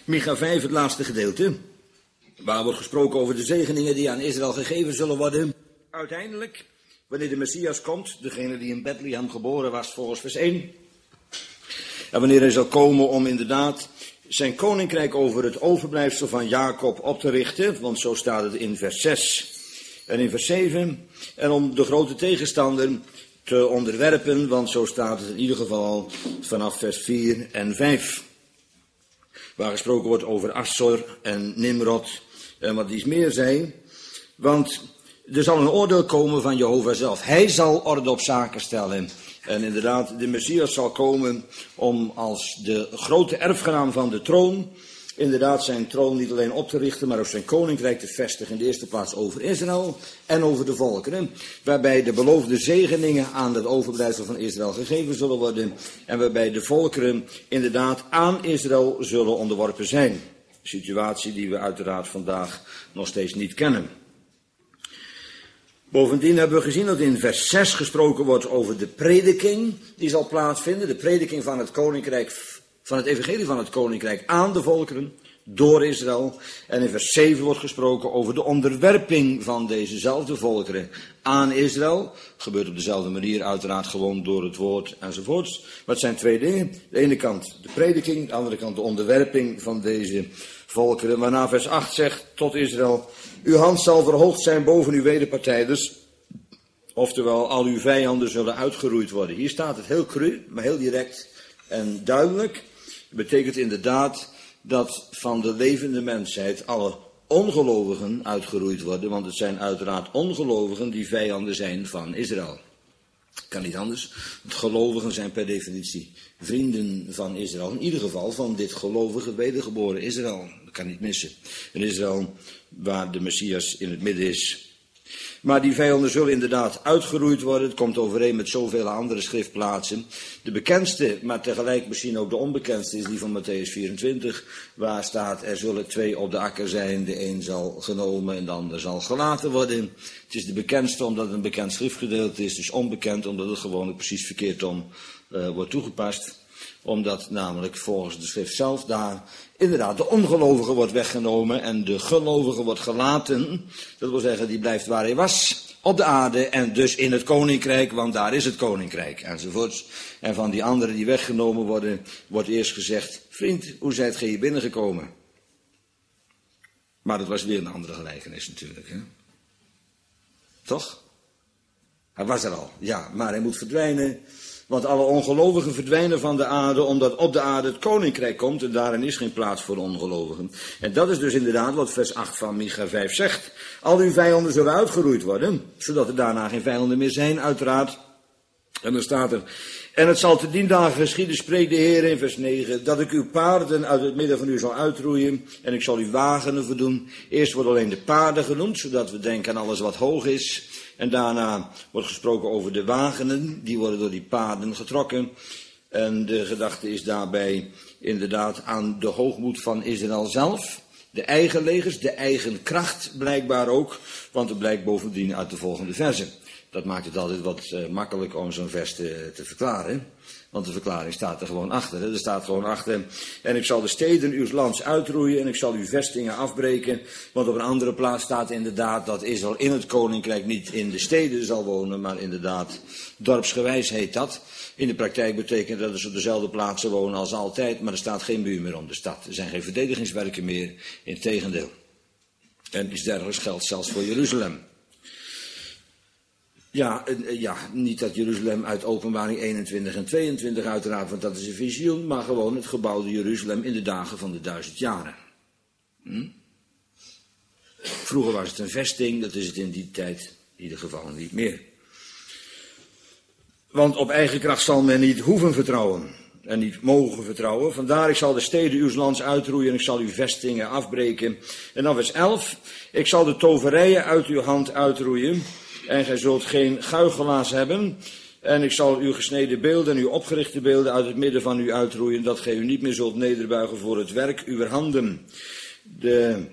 Micha 5, het laatste gedeelte, waar wordt gesproken over de zegeningen die aan Israël gegeven zullen worden. Uiteindelijk, wanneer de Messias komt, degene die in Bethlehem geboren was volgens vers 1. En wanneer hij zal komen om inderdaad zijn koninkrijk over het overblijfsel van Jacob op te richten, want zo staat het in vers 6 en in vers 7. En om de grote tegenstander te onderwerpen, want zo staat het in ieder geval vanaf vers 4 en 5. Waar gesproken wordt over Assor en Nimrod en wat iets meer zei. Want er zal een oordeel komen van Jehovah zelf. Hij zal orde op zaken stellen. En inderdaad, de Messias zal komen om als de grote erfgenaam van de troon, inderdaad zijn troon niet alleen op te richten, maar ook zijn koninkrijk te vestigen. In de eerste plaats over Israël en over de volkeren. Waarbij de beloofde zegeningen aan het overblijfsel van Israël gegeven zullen worden. En waarbij de volkeren inderdaad aan Israël zullen onderworpen zijn. Een situatie die we uiteraard vandaag nog steeds niet kennen. Bovendien hebben we gezien dat in vers 6 gesproken wordt over de prediking die zal plaatsvinden. De prediking van het koninkrijk, van het evangelie van het koninkrijk aan de volkeren door Israël. En in vers 7 wordt gesproken over de onderwerping van dezezelfde volkeren aan Israël. Gebeurt op dezelfde manier uiteraard gewoon door het woord enzovoorts. Maar het zijn twee dingen. De ene kant de prediking, de andere kant de onderwerping van deze volkeren. Waarna vers 8 zegt tot Israël: uw hand zal verhoogd zijn boven uw wederpartijders. Oftewel, al uw vijanden zullen uitgeroeid worden. Hier staat het heel cru, maar heel direct en duidelijk. Het betekent inderdaad dat van de levende mensheid alle ongelovigen uitgeroeid worden. Want het zijn uiteraard ongelovigen die vijanden zijn van Israël. Kan niet anders. Want gelovigen zijn per definitie vrienden van Israël. In ieder geval van dit gelovige wedergeboren Israël. Dat kan niet missen. Een Israël waar de Messias in het midden is. Maar die vijanden zullen inderdaad uitgeroeid worden. Het komt overeen met zoveel andere schriftplaatsen. De bekendste, maar tegelijk misschien ook de onbekendste, is die van Matthäus 24. Waar staat: er zullen twee op de akker zijn. De een zal genomen en de ander zal gelaten worden. Het is de bekendste omdat het een bekend schriftgedeelte is. Dus onbekend omdat het gewoon precies verkeerd om wordt toegepast. Omdat namelijk volgens de schrift zelf daar inderdaad de ongelovige wordt weggenomen en de gelovige wordt gelaten. Dat wil zeggen, die blijft waar hij was, op de aarde en dus in het koninkrijk, want daar is het koninkrijk enzovoorts. En van die anderen die weggenomen worden, wordt eerst gezegd: vriend, hoe zijt gij hier binnengekomen? Maar dat was weer een andere gelijkenis natuurlijk, hè? Toch? Hij was er al, ja, maar hij moet verdwijnen. Want alle ongelovigen verdwijnen van de aarde, omdat op de aarde het koninkrijk komt en daarin is geen plaats voor ongelovigen. En dat is dus inderdaad wat vers 8 van Micha 5 zegt. Al uw vijanden zullen uitgeroeid worden, zodat er daarna geen vijanden meer zijn, uiteraard. En dan staat er: en het zal te dien dagen geschieden, spreekt de Heer in vers 9, dat ik uw paarden uit het midden van u zal uitroeien en ik zal uw wagenen verdoen. Eerst worden alleen de paarden genoemd, zodat we denken aan alles wat hoog is. En daarna wordt gesproken over de wagenen, die worden door die paarden getrokken. En de gedachte is daarbij inderdaad aan de hoogmoed van Israël zelf. De eigen legers, de eigen kracht blijkbaar ook, want het blijkt bovendien uit de volgende versen. Dat maakt het altijd wat makkelijk om zo'n vers te verklaren. Want de verklaring staat er gewoon achter. Hè? Er staat gewoon achter: en ik zal de steden uws lands uitroeien en ik zal uw vestingen afbreken. Want op een andere plaats staat inderdaad dat Israël in het koninkrijk niet in de steden zal wonen, maar inderdaad dorpsgewijs heet dat. In de praktijk betekent dat ze op dezelfde plaatsen wonen als altijd, maar er staat geen muur meer om de stad. Er zijn geen verdedigingswerken meer, integendeel. En iets dergelijks geldt zelfs voor Jeruzalem. Ja, niet dat Jeruzalem uit Openbaring 21 en 22 uiteraard, want dat is een visioen, maar gewoon het gebouwde Jeruzalem in de dagen van de 1000 jaren. Vroeger was het een vesting, dat is het in die tijd in ieder geval niet meer. Want op eigen kracht zal men niet hoeven vertrouwen en niet mogen vertrouwen. Vandaar: ik zal de steden uws lands uitroeien en ik zal uw vestingen afbreken. En dan vers 11: ik zal de toverijen uit uw hand uitroeien. En gij zult geen guichelaars hebben. En ik zal uw gesneden beelden en uw opgerichte beelden uit het midden van u uitroeien, dat gij u niet meer zult nederbuigen voor het werk uwer handen. De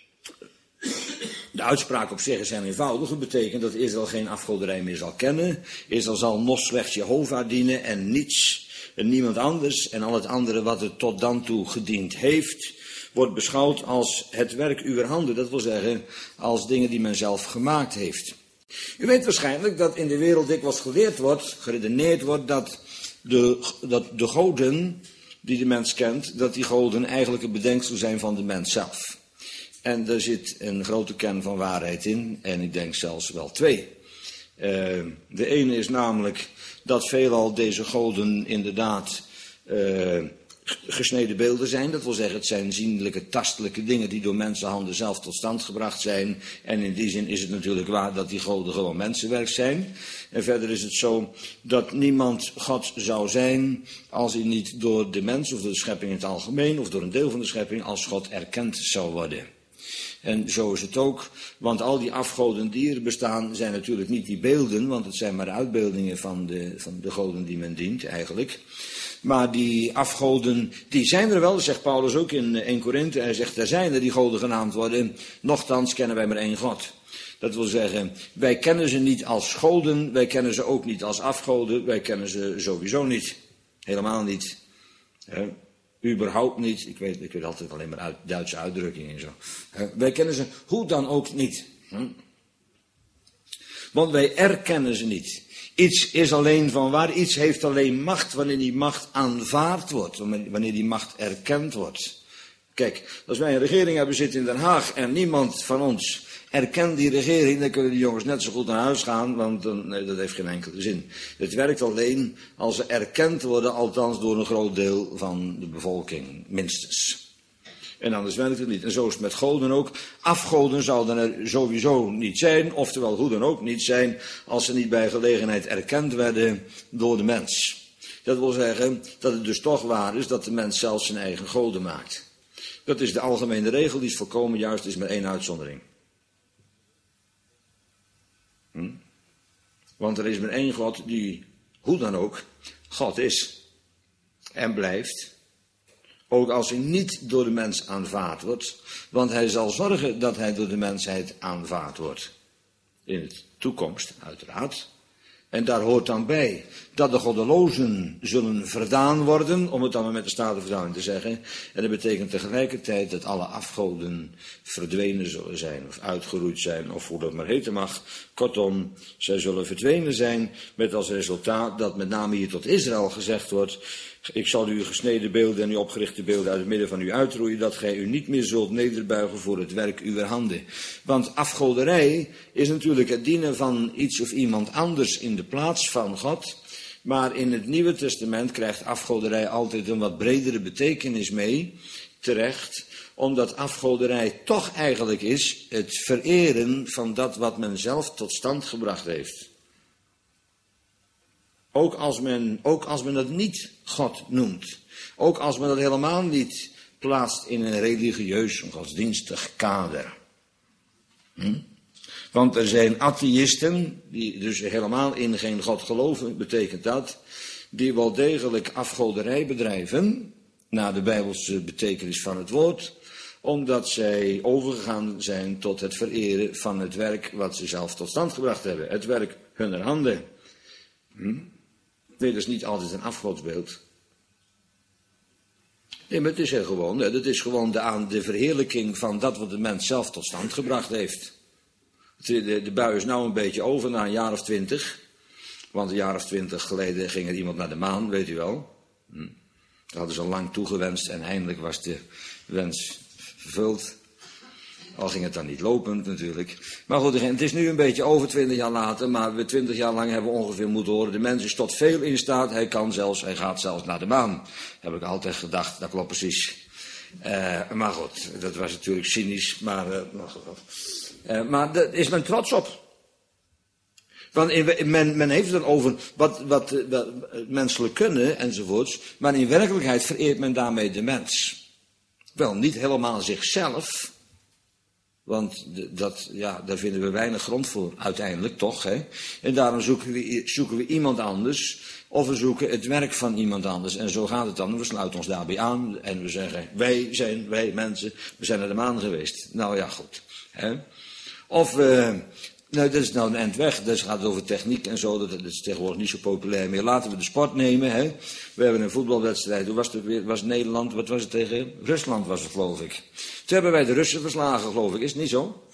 uitspraak op zich is heel eenvoudig. Het betekent dat Israël geen afgoderij meer zal kennen. Israël zal nog slechts Jehovah dienen en niets en niemand anders. En al het andere wat het tot dan toe gediend heeft. wordt beschouwd als het werk uwer handen. Dat wil zeggen, als dingen die men zelf gemaakt heeft. U weet waarschijnlijk dat in de wereld dikwijls geleerd wordt, geredeneerd wordt, dat de goden die de mens kent, dat die goden eigenlijk een bedenksel zijn van de mens zelf. En daar zit een grote kern van waarheid in, en ik denk zelfs wel twee. De ene is namelijk dat veelal deze goden inderdaad gesneden beelden zijn. Dat wil zeggen, het zijn zienlijke, tastelijke dingen die door mensenhanden zelf tot stand gebracht zijn. En in die zin is het natuurlijk waar dat die goden gewoon mensenwerk zijn. En verder is het zo dat niemand God zou zijn als hij niet door de mens of door de schepping in het algemeen of door een deel van de schepping als God erkend zou worden. En zo is het ook, want al die afgoden die er bestaan zijn natuurlijk niet die beelden, want het zijn maar uitbeeldingen van de goden die men dient eigenlijk. Maar die afgoden, die zijn er wel, dat zegt Paulus ook in 1 Korinthe. Hij zegt, er zijn er die goden genaamd worden, nochtans kennen wij maar één God. Dat wil zeggen, wij kennen ze niet als goden, wij kennen ze ook niet als afgoden, wij kennen ze sowieso niet. Helemaal niet. Überhaupt niet. Ik weet altijd alleen maar Duitse uitdrukkingen en zo. Wij kennen ze hoe dan ook niet. Want wij erkennen ze niet. Iets is alleen van waar, iets heeft alleen macht wanneer die macht aanvaard wordt, wanneer die macht erkend wordt. Kijk, als wij een regering hebben zitten in Den Haag en niemand van ons erkent die regering, dan kunnen die jongens net zo goed naar huis gaan, want dat heeft geen enkele zin. Het werkt alleen als ze erkend worden, althans door een groot deel van de bevolking, minstens. En anders werkt het niet. En zo is het met goden ook. Afgoden zouden er sowieso niet zijn, oftewel hoe dan ook niet zijn, als ze niet bij gelegenheid erkend werden door de mens. Dat wil zeggen dat het dus toch waar is dat de mens zelf zijn eigen goden maakt. Dat is de algemene regel, die is volkomen juist, er is maar één uitzondering. Want er is maar één God die, hoe dan ook, God is en blijft. Ook als hij niet door de mens aanvaard wordt. Want hij zal zorgen dat hij door de mensheid aanvaard wordt. In de toekomst, uiteraard. En daar hoort dan bij dat de goddelozen zullen verdaan worden. Om het dan maar met de statenvertaling te zeggen. En dat betekent tegelijkertijd dat alle afgoden verdwenen zullen zijn. Of uitgeroeid zijn. Of hoe dat maar heten mag. Kortom, zij zullen verdwenen zijn. Met als resultaat dat met name hier tot Israël gezegd wordt. Ik zal u gesneden beelden en uw opgerichte beelden uit het midden van u uitroeien, dat gij u niet meer zult nederbuigen voor het werk uwer handen. Want afgoderij is natuurlijk het dienen van iets of iemand anders in de plaats van God. Maar in het Nieuwe Testament krijgt afgoderij altijd een wat bredere betekenis mee, terecht. Omdat afgoderij toch eigenlijk is het vereren van dat wat men zelf tot stand gebracht heeft. Ook als men dat niet God noemt. Ook als men dat helemaal niet plaatst in een religieus, een godsdienstig kader. Want er zijn atheïsten, die dus helemaal in geen God geloven, betekent dat, die wel degelijk afgoderij bedrijven, naar de Bijbelse betekenis van het woord, omdat zij overgegaan zijn tot het vereren van het werk wat ze zelf tot stand gebracht hebben. Het werk hunner handen. Nee, dat is niet altijd een afgodsbeeld. Nee, maar het is gewoon de verheerlijking van dat wat de mens zelf tot stand gebracht heeft. De bui is nou een beetje over na een jaar of 20. Want een jaar of 20 geleden ging er iemand naar de maan, weet u wel. Daar hadden ze al lang toegewenst en eindelijk was de wens vervuld. Al ging het dan niet lopend natuurlijk. Maar goed, het is nu een beetje over 20 jaar later. Maar we 20 jaar lang hebben we ongeveer moeten horen. De mens is tot veel in staat. Hij gaat zelfs naar de maan. Heb ik altijd gedacht. Dat klopt precies. Maar goed, dat was natuurlijk cynisch. Maar daar is men trots op. Want men heeft het dan over wat menselijk kunnen enzovoorts. Maar in werkelijkheid vereert men daarmee de mens. Wel, niet helemaal zichzelf. Want daar vinden we weinig grond voor, uiteindelijk toch. Hè? En daarom zoeken we iemand anders, of we zoeken het werk van iemand anders. En zo gaat het dan, we sluiten ons daarbij aan en we zeggen, wij mensen, we zijn naar de maan geweest. Nou ja, goed. Hè? Of we Nou, dat is nou een eind weg. Dat gaat over techniek en zo. Dat is tegenwoordig niet zo populair meer. Laten we de sport nemen. Hè. We hebben een voetbalwedstrijd. Hoe was het weer? Was Nederland, wat was het tegen? Rusland was het, geloof ik. Toen hebben wij de Russen verslagen, geloof ik. Is het niet zo?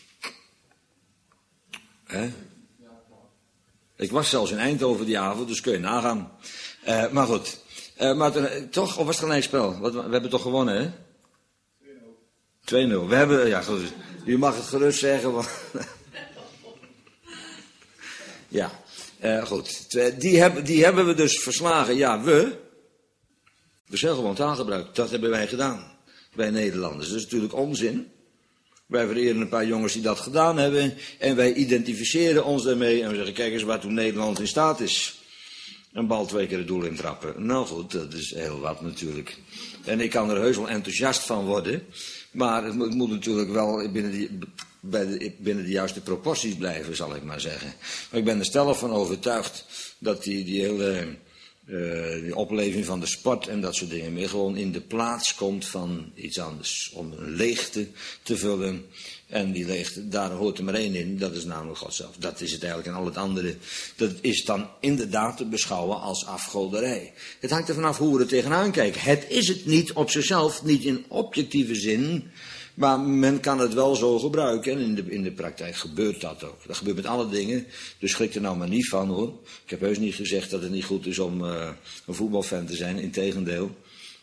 Hè? Ik was zelfs in Eindhoven die avond, dus kun je nagaan. Maar goed. Toch? Of was het gelijkspel? We hebben toch gewonnen, hè? 2-0. We hebben, ja goed. U mag het gerust zeggen. Want ja, goed. Die hebben we dus verslagen. Ja, we zijn gewoon taalgebruik. Dat hebben wij gedaan. Wij Nederlanders. Dat is natuurlijk onzin. Wij vereren een paar jongens die dat gedaan hebben. En wij identificeren ons daarmee. En we zeggen, kijk eens waartoe Nederland in staat is. Een bal 2 keer het doel intrappen. Nou goed, dat is heel wat natuurlijk. En ik kan er heus wel enthousiast van worden. Maar het moet natuurlijk wel binnen de juiste proporties blijven, zal ik maar zeggen. Maar ik ben er stellig van overtuigd dat die hele die opleving van de sport en dat soort dingen meer gewoon in de plaats komt van iets anders. Om een leegte te vullen. En die leegte, daar hoort er maar één in, dat is namelijk God zelf. Dat is het eigenlijk. En al het andere, dat is dan inderdaad te beschouwen als afgoderij. Het hangt er vanaf hoe we er tegenaan kijken. Het is het niet op zichzelf, niet in objectieve zin. Maar men kan het wel zo gebruiken. En in de praktijk gebeurt dat ook. Dat gebeurt met alle dingen. Dus schrik er nou maar niet van, hoor. Ik heb heus niet gezegd dat het niet goed is om een voetbalfan te zijn. Integendeel.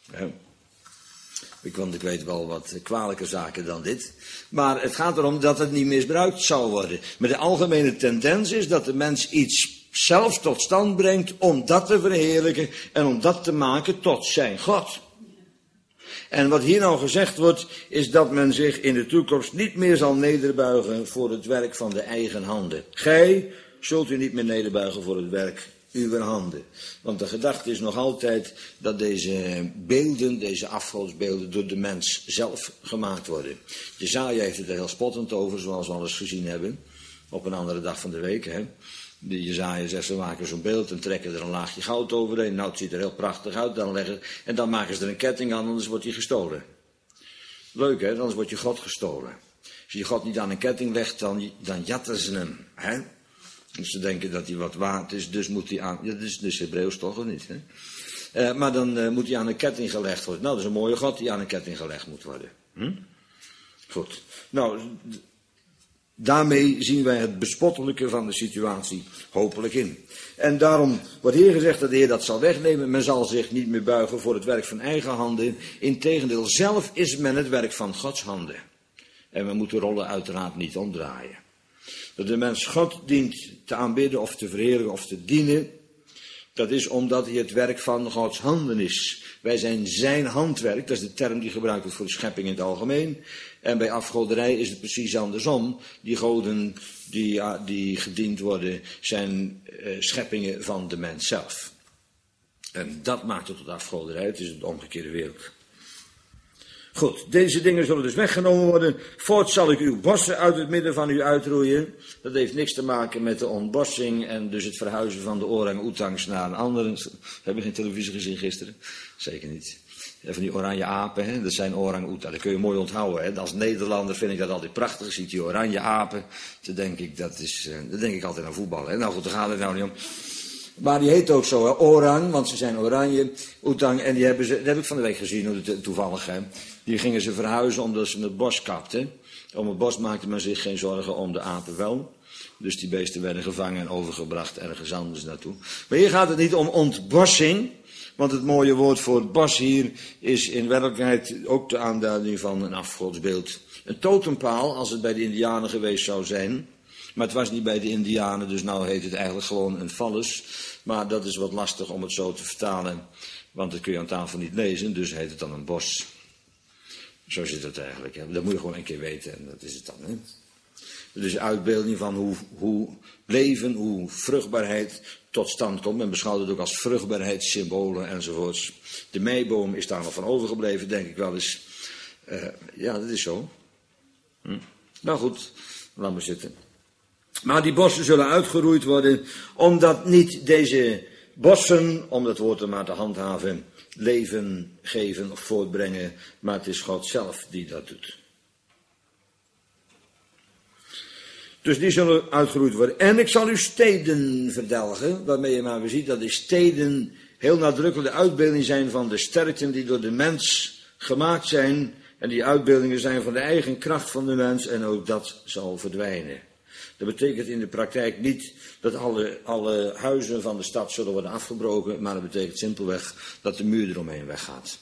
Want ik weet wel wat kwalijke zaken dan dit. Maar het gaat erom dat het niet misbruikt zou worden. Maar de algemene tendens is dat de mens iets zelf tot stand brengt om dat te verheerlijken en om dat te maken tot zijn God. En wat hier nou gezegd wordt, is dat men zich in de toekomst niet meer zal nederbuigen voor het werk van de eigen handen. Gij zult u niet meer nederbuigen voor het werk uw handen. Want de gedachte is nog altijd dat deze beelden, deze afgodsbeelden, door de mens zelf gemaakt worden. Jesaja heeft het er heel spottend over, zoals we al eens gezien hebben, op een andere dag van de week. Hè. De Jesaja zegt, ze maken zo'n beeld en trekken er een laagje goud overheen. Nou, het ziet er heel prachtig uit. En dan maken ze er een ketting aan, anders wordt hij gestolen. Leuk, hè? Anders wordt je God gestolen. Als je God niet aan een ketting legt, dan jatten ze hem. Hè? Dus ze denken dat hij wat waard is, dus moet hij aan... Ja, dat is dus Hebreeuws toch, of niet? Hè? Maar dan moet hij aan een ketting gelegd worden. Nou, dat is een mooie God die aan een ketting gelegd moet worden. Goed. Nou... Daarmee zien wij het bespottelijke van de situatie hopelijk in. En daarom wordt hier gezegd dat de Heer dat zal wegnemen. Men zal zich niet meer buigen voor het werk van eigen handen. Integendeel, zelf is men het werk van Gods handen. En we moeten rollen uiteraard niet omdraaien. Dat de mens God dient te aanbidden of te verheerlijken of te dienen. Dat is omdat hij het werk van Gods handen is. Wij zijn zijn handwerk, dat is de term die gebruikt wordt voor de schepping in het algemeen. En bij afgoderij is het precies andersom. Die goden die gediend worden zijn scheppingen van de mens zelf. En dat maakt het tot afgoderij, het is het omgekeerde wereld. Goed, deze dingen zullen dus weggenomen worden. Voorts zal ik uw bossen uit het midden van u uitroeien. Dat heeft niks te maken met de ontbossing en dus het verhuizen van de orang-oetangs naar een andere. Heb je geen televisie gezien gisteren? Zeker niet. Van die oranje apen, hè? Dat zijn orang-oetangs. Dat kun je mooi onthouden. Hè? Als Nederlander vind ik dat altijd prachtig. Ziet die oranje apen. Dan denk ik, dat denk ik altijd aan voetbal. Hè? Nou goed, daar gaat het nou niet om. Maar die heet ook zo, hè? Orang, want ze zijn oranje, oetang. En dat heb ik van de week gezien, toevallig. Hè? Die gingen ze verhuizen omdat ze het bos kapten. Om het bos maakte men zich geen zorgen, om de apen wel. Dus die beesten werden gevangen en overgebracht ergens anders naartoe. Maar hier gaat het niet om ontbossing. Want het mooie woord voor het bos hier is in werkelijkheid ook de aanduiding van een afgodsbeeld. Een totempaal, als het bij de Indianen geweest zou zijn. Maar het was niet bij de Indianen, dus nou heet het eigenlijk gewoon een phallus. Maar dat is wat lastig om het zo te vertalen. Want dat kun je aan tafel niet lezen, dus heet het dan een bos. Zo zit het eigenlijk. Hè. Dat moet je gewoon een keer weten en dat is het dan. Hè. Dus uitbeelding van hoe leven, hoe vruchtbaarheid tot stand komt. Men beschouwt het ook als vruchtbaarheidssymbolen enzovoorts. De meiboom is daar nog van overgebleven, denk ik wel eens. Ja, dat is zo. Nou goed, laat maar zitten. Maar die bossen zullen uitgeroeid worden, omdat niet deze bossen, om dat woord er maar te handhaven, leven geven of voortbrengen, maar het is God zelf die dat doet. Dus die zullen uitgeroeid worden. En ik zal uw steden verdelgen, waarmee je maar weer ziet dat die steden heel nadrukkelijk de uitbeelding zijn van de sterkten die door de mens gemaakt zijn. En die uitbeeldingen zijn van de eigen kracht van de mens en ook dat zal verdwijnen. Dat betekent in de praktijk niet dat alle huizen van de stad zullen worden afgebroken, maar dat betekent simpelweg dat de muur eromheen weggaat.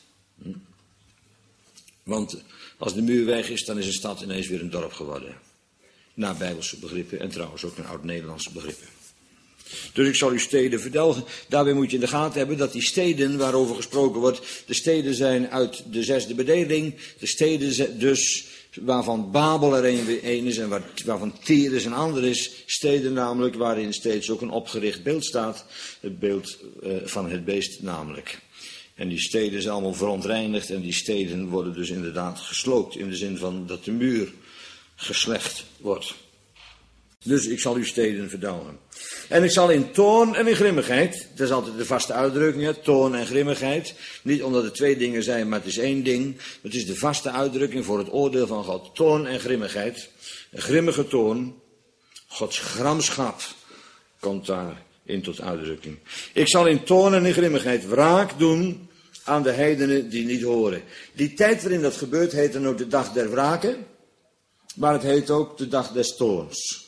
Want als de muur weg is, dan is een stad ineens weer een dorp geworden. Naar Bijbelse begrippen en trouwens ook naar oud-Nederlandse begrippen. Dus ik zal uw steden verdelgen. Daarbij moet je in de gaten hebben dat die steden waarover gesproken wordt, de steden zijn uit de zesde bedeling. De steden dus waarvan Babel er een is en waarvan Tyrus een ander is. Steden namelijk waarin steeds ook een opgericht beeld staat. Het beeld van het beest namelijk. En die steden zijn allemaal verontreinigd en die steden worden dus inderdaad gesloopt. In de zin van dat de muur geslecht wordt. Dus ik zal uw steden verdelgen. En ik zal in toorn en in grimmigheid, dat is altijd de vaste uitdrukking, hè, toorn en grimmigheid. Niet omdat het twee dingen zijn, maar het is één ding. Het is de vaste uitdrukking voor het oordeel van God. Toorn en grimmigheid. Een grimmige toorn, Gods gramschap, komt daarin tot uitdrukking. Ik zal in toorn en in grimmigheid wraak doen aan de heidenen die niet horen. Die tijd waarin dat gebeurt heet dan ook de dag der wraken, maar het heet ook de dag des toorns.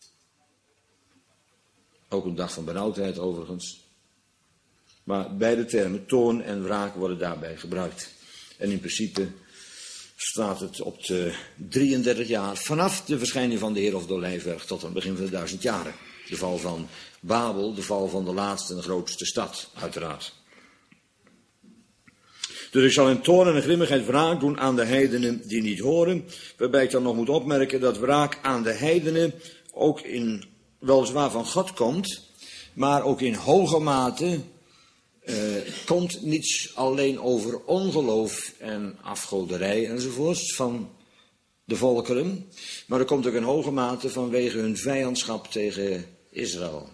Ook een dag van benauwdheid overigens. Maar beide termen, toorn en wraak, worden daarbij gebruikt. En in principe staat het op de 33 jaar vanaf de verschijning van de Heer of de Olijfberg tot aan het begin van de 1000 jaren. De val van Babel, de val van de laatste en grootste stad, uiteraard. Dus ik zal in toorn en in grimmigheid wraak doen aan de heidenen die niet horen. Waarbij ik dan nog moet opmerken dat wraak aan de heidenen ook in weliswaar van God komt, maar ook in hoge mate komt niets alleen over ongeloof en afgoderij enzovoorts van de volkeren, maar er komt ook in hoge mate vanwege hun vijandschap tegen Israël.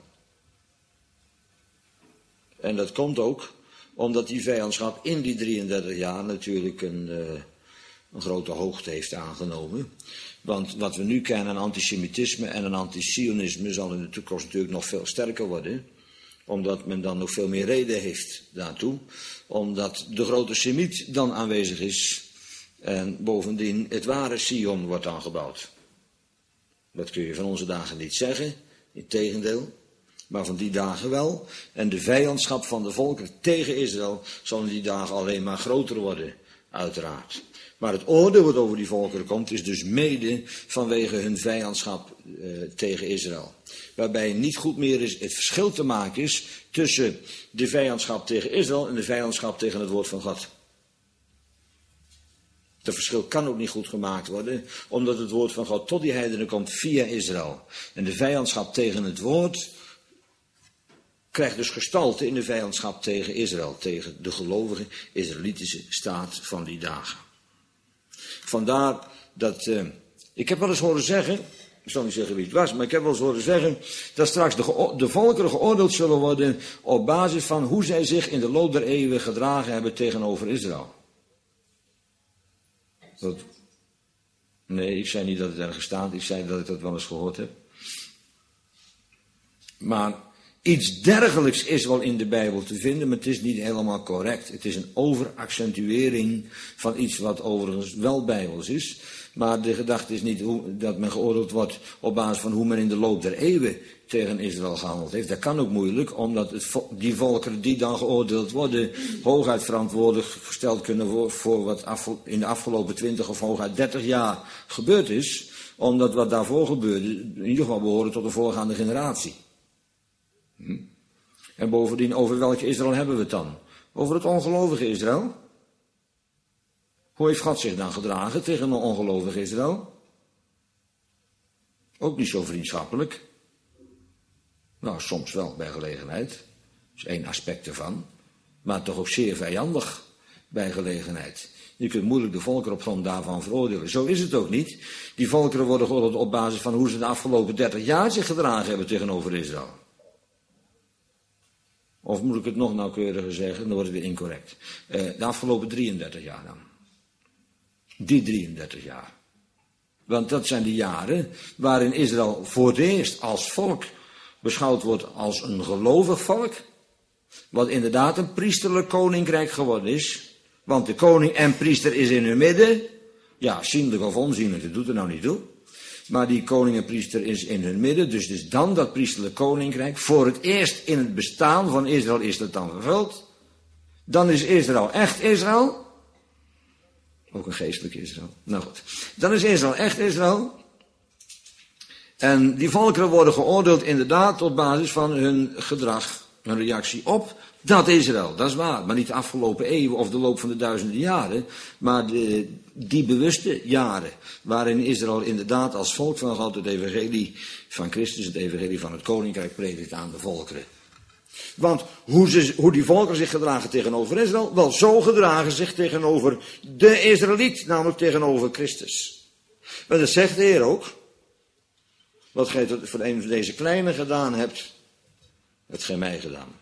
En dat komt ook omdat die vijandschap in die 33 jaar natuurlijk een grote hoogte heeft aangenomen. Want wat we nu kennen, een antisemitisme en een antisionisme, zal in de toekomst natuurlijk nog veel sterker worden. Omdat men dan nog veel meer reden heeft daartoe. Omdat de grote semiet dan aanwezig is. En bovendien het ware Sion wordt dan gebouwd. Dat kun je van onze dagen niet zeggen, integendeel. Maar van die dagen wel. En de vijandschap van de volken tegen Israël zal in die dagen alleen maar groter worden, uiteraard. Maar het oordeel wat over die volkeren komt is dus mede vanwege hun vijandschap tegen Israël. Waarbij niet goed meer is het verschil te maken is tussen de vijandschap tegen Israël en de vijandschap tegen het woord van God. Dat verschil kan ook niet goed gemaakt worden, omdat het woord van God tot die heidenen komt via Israël. En de vijandschap tegen het woord krijgt dus gestalte in de vijandschap tegen Israël, tegen de gelovige Israëlitische staat van die dagen. Vandaar dat, ik heb wel eens horen zeggen, ik zal niet zeggen wie het was, maar ik heb wel eens horen zeggen dat straks de volkeren geoordeeld zullen worden op basis van hoe zij zich in de loop der eeuwen gedragen hebben tegenover Israël. Nee, ik zei niet dat het ergens staat, ik zei dat ik dat wel eens gehoord heb. Maar iets dergelijks is wel in de Bijbel te vinden, maar het is niet helemaal correct. Het is een overaccentuering van iets wat overigens wel Bijbels is. Maar de gedachte is niet dat men geoordeeld wordt op basis van hoe men in de loop der eeuwen tegen Israël gehandeld heeft. Dat kan ook moeilijk, omdat die volkeren die dan geoordeeld worden hooguit verantwoordelijk gesteld kunnen worden voor wat in de afgelopen 20 of hooguit 30 jaar gebeurd is. Omdat wat daarvoor gebeurde in ieder geval behoren tot de voorgaande generatie. En bovendien, over welke Israël hebben we het dan? Over het ongelovige Israël? Hoe heeft God zich dan gedragen tegen een ongelovig Israël? Ook niet zo vriendschappelijk. Nou, soms wel bij gelegenheid. Dat is één aspect ervan. Maar toch ook zeer vijandig bij gelegenheid. Je kunt moeilijk de volkeren op grond daarvan veroordelen. Zo is het ook niet. Die volkeren worden geoordeeld op basis van hoe ze de afgelopen 30 jaar zich gedragen hebben tegenover Israël. Of moet ik het nog nauwkeuriger zeggen, dan wordt het weer incorrect. De afgelopen 33 jaar dan. Die 33 jaar. Want dat zijn de jaren waarin Israël voor het eerst als volk beschouwd wordt als een gelovig volk. Wat inderdaad een priesterlijk koninkrijk geworden is. Want de koning en priester is in hun midden. Ja, zienlijk of onzienlijk, dat doet er nou niet toe. Maar die koning en priester is in hun midden. Dus het is dan dat priesterlijk koninkrijk. Voor het eerst in het bestaan van Israël is dat dan vervuld. Dan is Israël echt Israël. Ook een geestelijk Israël. Nou goed. Dan is Israël echt Israël. En die volkeren worden geoordeeld inderdaad op basis van hun gedrag, hun reactie op dat Israël. Dat is waar. Maar niet de afgelopen eeuwen of de loop van de duizenden jaren. Maar die bewuste jaren. Waarin Israël inderdaad als volk van God het evangelie van Christus, het evangelie van het koninkrijk predikt aan de volkeren. Want hoe die volkeren zich gedragen tegenover Israël, wel zo gedragen zich tegenover de Israëliet, namelijk tegenover Christus. En dat zegt de Heer ook. Wat gij voor een van deze kleinen gedaan hebt, hebt gij mij gedaan.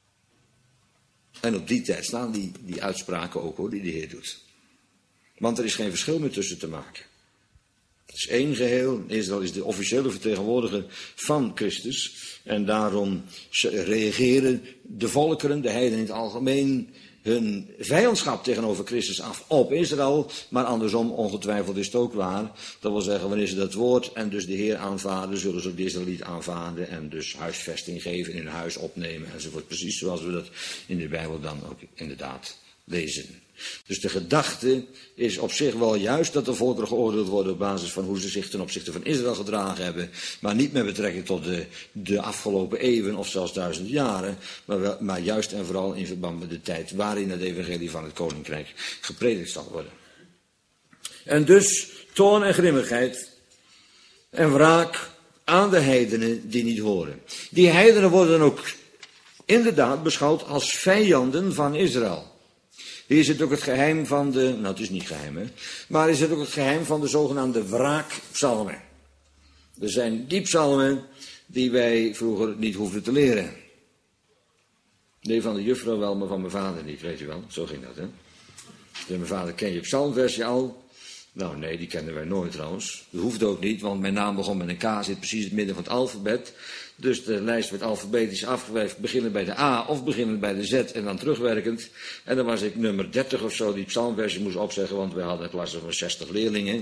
En op die tijd staan die uitspraken ook hoor, die de Heer doet. Want er is geen verschil meer tussen te maken. Het is één geheel. Israël is de officiële vertegenwoordiger van Christus. En daarom reageren de volkeren, de heidenen in het algemeen, hun vijandschap tegenover Christus af op Israël. Maar andersom ongetwijfeld is het ook waar. Dat wil zeggen, wanneer ze dat woord en dus de Heer aanvaarden, zullen ze ook de Israëliet aanvaarden. En dus huisvesting geven, in hun huis opnemen enzovoort. Precies zoals we dat in de Bijbel dan ook inderdaad lezen. Dus de gedachte is op zich wel juist dat de volkeren geoordeeld worden op basis van hoe ze zich ten opzichte van Israël gedragen hebben. Maar niet met betrekking tot de afgelopen eeuwen of zelfs duizend jaren. Maar juist en vooral in verband met de tijd waarin het evangelie van het koninkrijk gepredikt zal worden. En dus toorn en grimmigheid en wraak aan de heidenen die niet horen. Die heidenen worden ook inderdaad beschouwd als vijanden van Israël. Hier zit ook het geheim van het is niet geheim hè, maar hier zit ook het geheim van de zogenaamde wraakpsalmen. Er zijn die psalmen die wij vroeger niet hoefden te leren. Nee, van de juffrouw wel, maar van mijn vader niet, weet u wel. Zo ging dat hè. Dus mijn vader, ken je psalmversie al? Nou nee, die kennen wij nooit trouwens. Dat hoeft ook niet, want mijn naam begon met een K, zit precies in het midden van het alfabet. Dus de lijst werd alfabetisch afgewerkt, beginnen bij de A of beginnen bij de Z en dan terugwerkend. En dan was ik nummer 30 of zo die psalmversie moest opzeggen, want we hadden een klas van 60 leerlingen.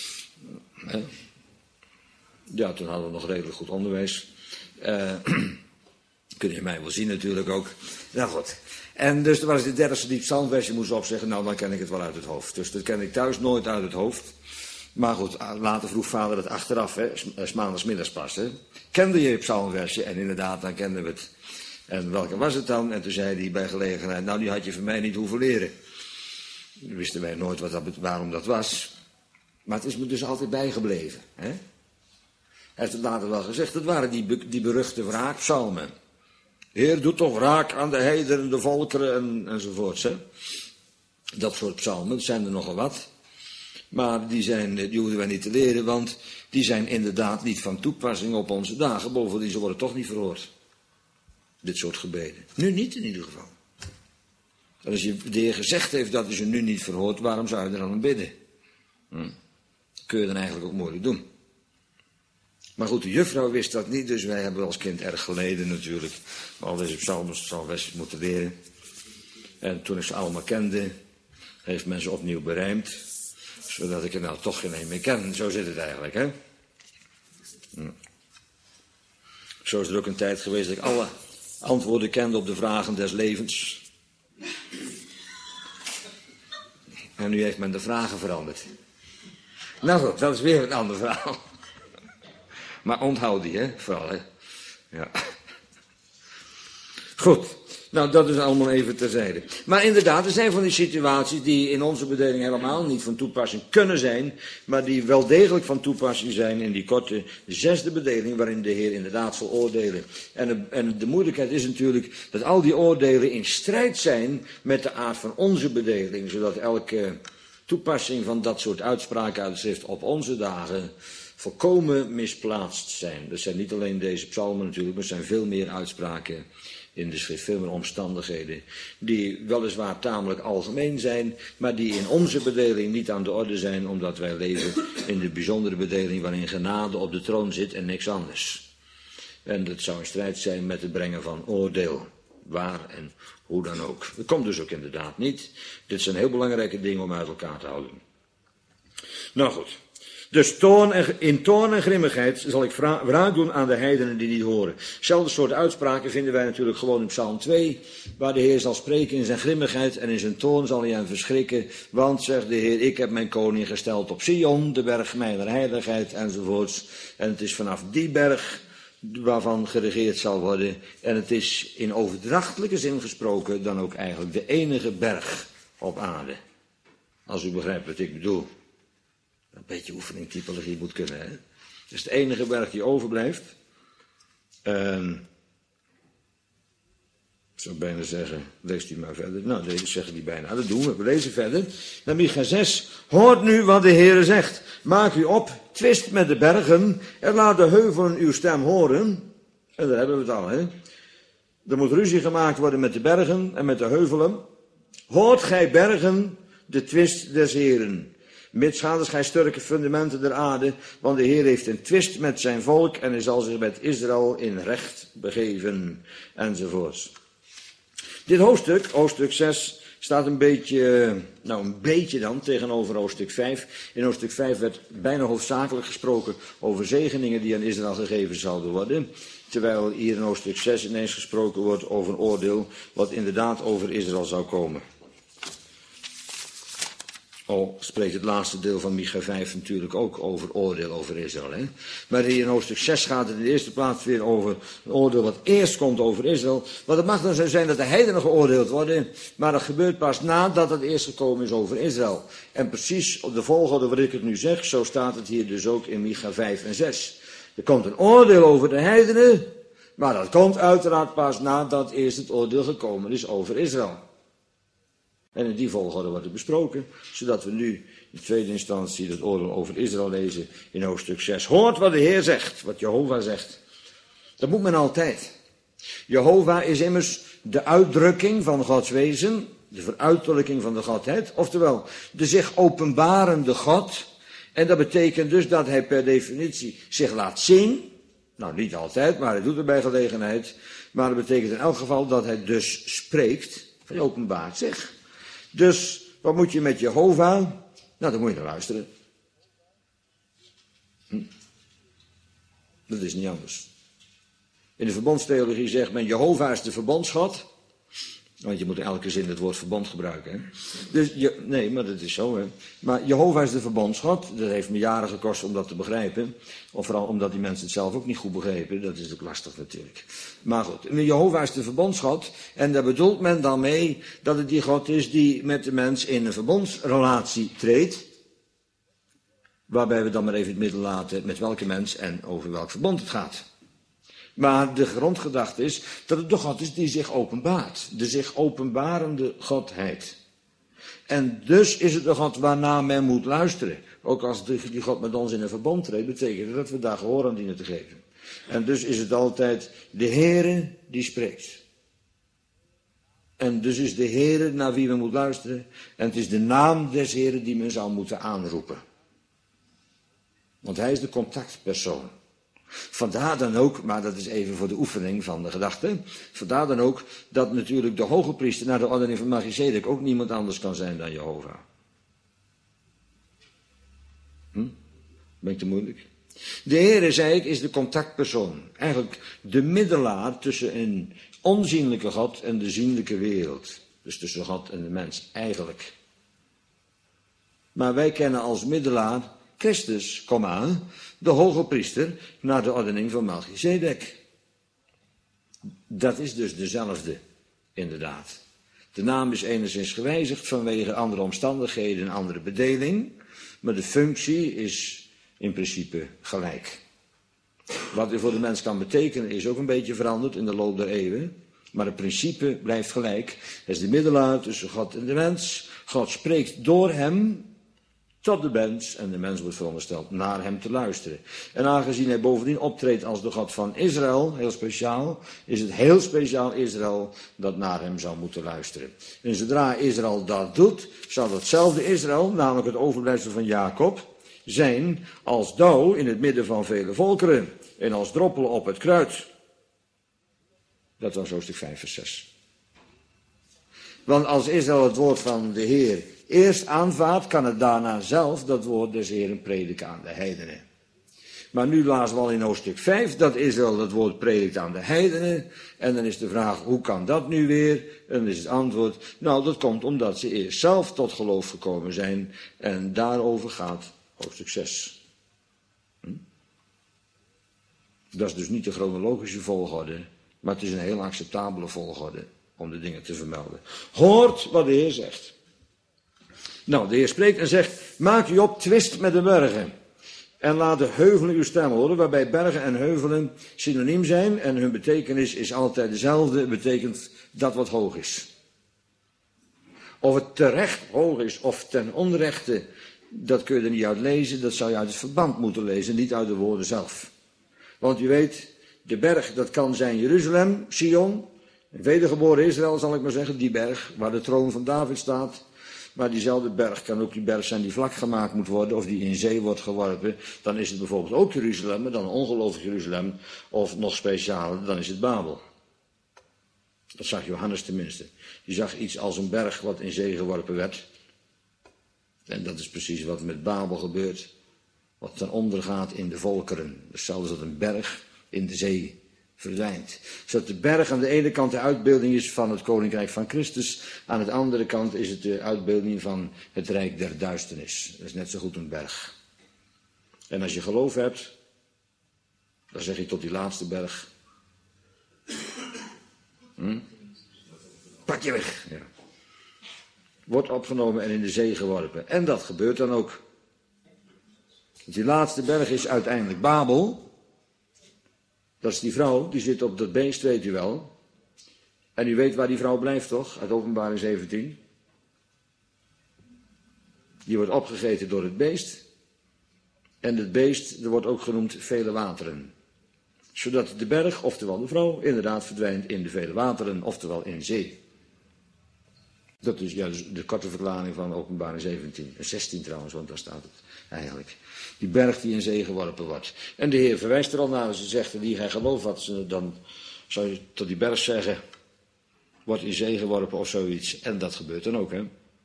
Ja, toen hadden we nog redelijk goed onderwijs. Kun je mij wel zien natuurlijk ook. Nou goed. En dus toen was ik de 30ste die psalmversie moest opzeggen, nou dan ken ik het wel uit het hoofd. Dus dat ken ik thuis nooit uit het hoofd. Maar goed, later vroeg vader het achteraf, hè, 's maandagsmiddags pas. Hè. Kende je psalmversie? En inderdaad, dan kenden we het. En welke was het dan? En toen zei hij bij gelegenheid, nou die had je van mij niet hoeven leren. Dan wisten wij nooit waarom dat was. Maar het is me dus altijd bijgebleven. Hè. Hij heeft het later wel gezegd, dat waren die beruchte wraakpsalmen. Heer, doe toch wraak aan de heidenen, de volkeren enzovoorts. Hè. Dat soort psalmen, dat zijn er nogal wat. Maar die hoeven wij niet te leren, want die zijn inderdaad niet van toepassing op onze dagen. Bovendien, ze worden toch niet verhoord. Dit soort gebeden. Nu niet in ieder geval. En als de Heer gezegd heeft dat hij ze nu niet verhoort, waarom zou je er dan aan bidden? Kun je dan eigenlijk ook moeilijk doen. Maar goed, de juffrouw wist dat niet, dus wij hebben als kind erg geleden natuurlijk. Al deze psalmversies moeten leren. En toen ik ze allemaal kende, heeft men ze opnieuw berijmd. Zodat ik er nou toch geen een meer ken. Zo zit het eigenlijk, hè. Zo is er ook een tijd geweest dat ik alle antwoorden kende op de vragen des levens. En nu heeft men de vragen veranderd. Nou goed, dat is weer een ander verhaal. Maar onthoud die, hè, vooral, hè. Ja. Goed. Nou, dat is allemaal even terzijde. Maar inderdaad, er zijn van die situaties die in onze bedeling helemaal niet van toepassing kunnen zijn, maar die wel degelijk van toepassing zijn in die korte 6e bedeling, waarin de Heer inderdaad zal oordelen. En de moeilijkheid is natuurlijk dat al die oordelen in strijd zijn met de aard van onze bedeling, zodat elke toepassing van dat soort uitspraken uit de schrift op onze dagen volkomen misplaatst zijn. Dat zijn niet alleen deze psalmen natuurlijk, maar er zijn veel meer uitspraken in de schrift veel meer omstandigheden die weliswaar tamelijk algemeen zijn, maar die in onze bedeling niet aan de orde zijn, omdat wij leven in de bijzondere bedeling waarin genade op de troon zit en niks anders. En dat zou in strijd zijn met het brengen van oordeel, waar en hoe dan ook. Dat komt dus ook inderdaad niet. Dit zijn heel belangrijke dingen om uit elkaar te houden. Nou goed. Dus in toorn en grimmigheid zal ik wraak doen aan de heidenen die niet horen. Hetzelfde soort uitspraken vinden wij natuurlijk gewoon in Psalm 2, waar de Heer zal spreken in zijn grimmigheid en in zijn toorn zal hij hen verschrikken. Want, zegt de Heer, ik heb mijn koning gesteld op Sion, de berg mijner heiligheid enzovoorts. En het is vanaf die berg waarvan geregeerd zal worden. En het is in overdrachtelijke zin gesproken dan ook eigenlijk de enige berg op aarde. Als u begrijpt wat ik bedoel. Een beetje oefening typologie moet kunnen, hè. Het is de enige berg die overblijft. Ik zou bijna zeggen, leest u maar verder. Nou, deze zeggen die bijna. Dat doen we. We lezen verder. Dan Micha 6. Hoort nu wat de Heere zegt. Maak u op, twist met de bergen en laat de heuvelen uw stem horen. En daar hebben we het al, hè. Er moet ruzie gemaakt worden met de bergen en met de heuvelen. Hoort gij bergen de twist des Heeren. Mitsgaanders gij sterke fundamenten der aarde, want de Heer heeft een twist met zijn volk en hij zal zich met Israël in recht begeven, enzovoorts. Dit hoofdstuk 6, staat een beetje dan tegenover hoofdstuk 5. In hoofdstuk 5 werd bijna hoofdzakelijk gesproken over zegeningen die aan Israël gegeven zouden worden. Terwijl hier in hoofdstuk 6 ineens gesproken wordt over een oordeel wat inderdaad over Israël zou komen. Al spreekt het laatste deel van Micha 5 natuurlijk ook over oordeel over Israël. Hè? Maar hier in hoofdstuk 6 gaat het in de eerste plaats weer over een oordeel wat eerst komt over Israël. Want het mag dan zo zijn dat de heidenen geoordeeld worden, maar dat gebeurt pas nadat het eerst gekomen is over Israël. En precies op de volgorde wat ik het nu zeg, zo staat het hier dus ook in Micha 5 en 6. Er komt een oordeel over de heidenen, maar dat komt uiteraard pas nadat eerst het oordeel gekomen is over Israël. En in die volgorde wordt het besproken, zodat we nu in tweede instantie het oordeel over Israël lezen in hoofdstuk 6. Hoort wat de Heer zegt, wat Jehovah zegt. Dat moet men altijd. Jehovah is immers de uitdrukking van Gods wezen, de veruiterlijking van de Godheid, oftewel de zich openbarende God. En dat betekent dus dat hij per definitie zich laat zien. Nou, niet altijd, maar hij doet het bij gelegenheid. Maar dat betekent in elk geval dat hij dus spreekt, hij openbaart zich. Dus, wat moet je met Jehovah? Nou, dan moet je naar luisteren. Dat is niet anders. In de verbondstheologie zegt men, Jehovah is de verbondsgod. Want je moet in elke zin het woord verbond gebruiken. Hè? Dus nee, maar dat is zo. Hè? Maar Jehovah is de verbondsgod. Dat heeft me jaren gekost om dat te begrijpen. Of vooral omdat die mensen het zelf ook niet goed begrepen. Dat is ook lastig natuurlijk. Maar goed, Jehovah is de verbondsgod. En daar bedoelt men dan mee dat het die God is die met de mens in een verbondsrelatie treedt. Waarbij we dan maar even het midden laten met welke mens en over welk verbond het gaat. Maar de grondgedachte is dat het de God is die zich openbaart. De zich openbarende Godheid. En dus is het de God waarnaar men moet luisteren. Ook als die God met ons in een verbond treedt, betekent dat we daar gehoor aan dienen te geven. En dus is het altijd de Heere die spreekt. En dus is de Heere naar wie we moeten luisteren. En het is de naam des Heeren die men zou moeten aanroepen. Want hij is de contactpersoon. Vandaar dan ook, maar dat is even voor de oefening van de gedachte. Vandaar dan ook dat natuurlijk de hoge priester naar de ordening van Melchizedek ook niemand anders kan zijn dan Jehovah. Ben ik te moeilijk? De Heere, zei ik, is de contactpersoon. Eigenlijk de middelaar tussen een onzienlijke God en de zienlijke wereld. Dus tussen God en de mens, eigenlijk. Maar wij kennen als middelaar Christus, de hoge priester, naar de ordening van Melchizedek. Dat is dus dezelfde, inderdaad. De naam is enigszins gewijzigd vanwege andere omstandigheden en andere bedeling, maar de functie is in principe gelijk. Wat er voor de mens kan betekenen is ook een beetje veranderd in de loop der eeuwen, maar het principe blijft gelijk. Hij is de middelaar tussen God en de mens. God spreekt door hem tot de mens, en de mens wordt verondersteld naar hem te luisteren. En aangezien hij bovendien optreedt als de God van Israël, heel speciaal, is het heel speciaal Israël dat naar hem zou moeten luisteren. En zodra Israël dat doet, zal datzelfde Israël, namelijk het overblijfsel van Jacob, zijn als dauw in het midden van vele volkeren en als droppelen op het kruid. Dat was hoofdstuk 5 vers 6. Want als Israël het woord van de Heer eerst aanvaardt, kan het daarna zelf dat woord des Heeren prediken aan de heidenen. Maar nu lazen we al in hoofdstuk 5 dat Israël dat woord predikt aan de heidenen. En dan is de vraag, hoe kan dat nu weer? En dan is het antwoord, nou dat komt omdat ze eerst zelf tot geloof gekomen zijn. En daarover gaat hoofdstuk 6. Dat is dus niet de chronologische volgorde, maar het is een heel acceptabele volgorde om de dingen te vermelden. Hoort wat de Heer zegt. Nou, de Heer spreekt en zegt, maak u op, twist met de bergen. En laat de heuvelen uw stem horen, waarbij bergen en heuvelen synoniem zijn. En hun betekenis is altijd dezelfde, betekent dat wat hoog is. Of het terecht hoog is of ten onrechte, dat kun je er niet uit lezen. Dat zou je uit het verband moeten lezen, niet uit de woorden zelf. Want u weet, de berg, dat kan zijn Jeruzalem, Sion, wedergeboren Israël zal ik maar zeggen, die berg waar de troon van David staat. Maar diezelfde berg kan ook die berg zijn die vlak gemaakt moet worden of die in zee wordt geworpen. Dan is het bijvoorbeeld ook Jeruzalem, maar dan een ongelooflijk Jeruzalem. Of nog specialer, dan is het Babel. Dat zag Johannes tenminste. Die zag iets als een berg wat in zee geworpen werd. En dat is precies wat met Babel gebeurt. Wat ten onder gaat in de volkeren. Dus zelfs dat een berg in de zee verdwijnt. Zodat de berg aan de ene kant de uitbeelding is van het koninkrijk van Christus. Aan de andere kant is het de uitbeelding van het rijk der duisternis. Dat is net zo goed een berg. En als je geloof hebt, dan zeg je tot die laatste berg. Pak je weg. Ja. Wordt opgenomen en in de zee geworpen. En dat gebeurt dan ook. Die laatste berg is uiteindelijk Babel. Dat is die vrouw, die zit op dat beest, weet u wel. En u weet waar die vrouw blijft toch, uit Openbaring 17. Die wordt opgegeten door het beest. En het beest, er wordt ook genoemd vele wateren. Zodat de berg, oftewel de vrouw, inderdaad verdwijnt in de vele wateren, oftewel in zee. Dat is ja, de korte verklaring van Openbaring 17. 16 trouwens, want daar staat het eigenlijk. Die berg die in zee geworpen wordt. En de Heer verwijst er al naar, als hij zegt, die geen geloof had, dan zou je tot die berg zeggen, wordt in zee geworpen of zoiets. En dat gebeurt dan ook, hè.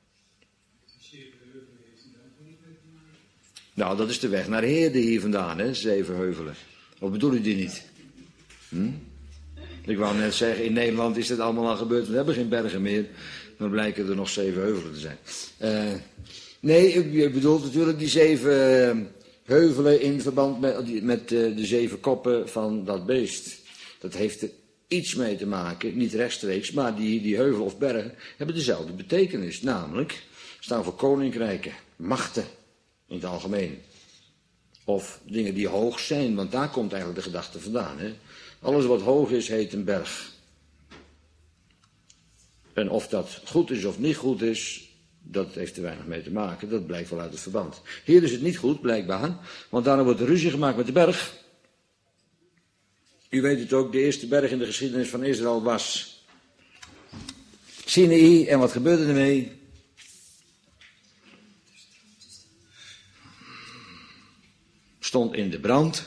Nou, dat is de weg naar Heerde hier vandaan, hè, 7 heuvelen. Of bedoel u die niet? Ik wou net zeggen, in Nederland is dit allemaal al gebeurd, we hebben geen bergen meer. Dan blijken er nog 7 heuvelen te zijn. Nee, ik bedoel natuurlijk die 7 heuvelen in verband met de 7 koppen van dat beest. Dat heeft er iets mee te maken, niet rechtstreeks, maar die heuvelen of bergen hebben dezelfde betekenis. Namelijk, staan voor koninkrijken, machten in het algemeen. Of dingen die hoog zijn, want daar komt eigenlijk de gedachte vandaan. Hè? Alles wat hoog is, heet een berg. En of dat goed is of niet goed is, dat heeft er weinig mee te maken. Dat blijkt wel uit het verband. Hier is het niet goed, blijkbaar. Want daarom wordt er ruzie gemaakt met de berg. U weet het ook, de eerste berg in de geschiedenis van Israël was Sinaï. En wat gebeurde ermee? Stond in de brand.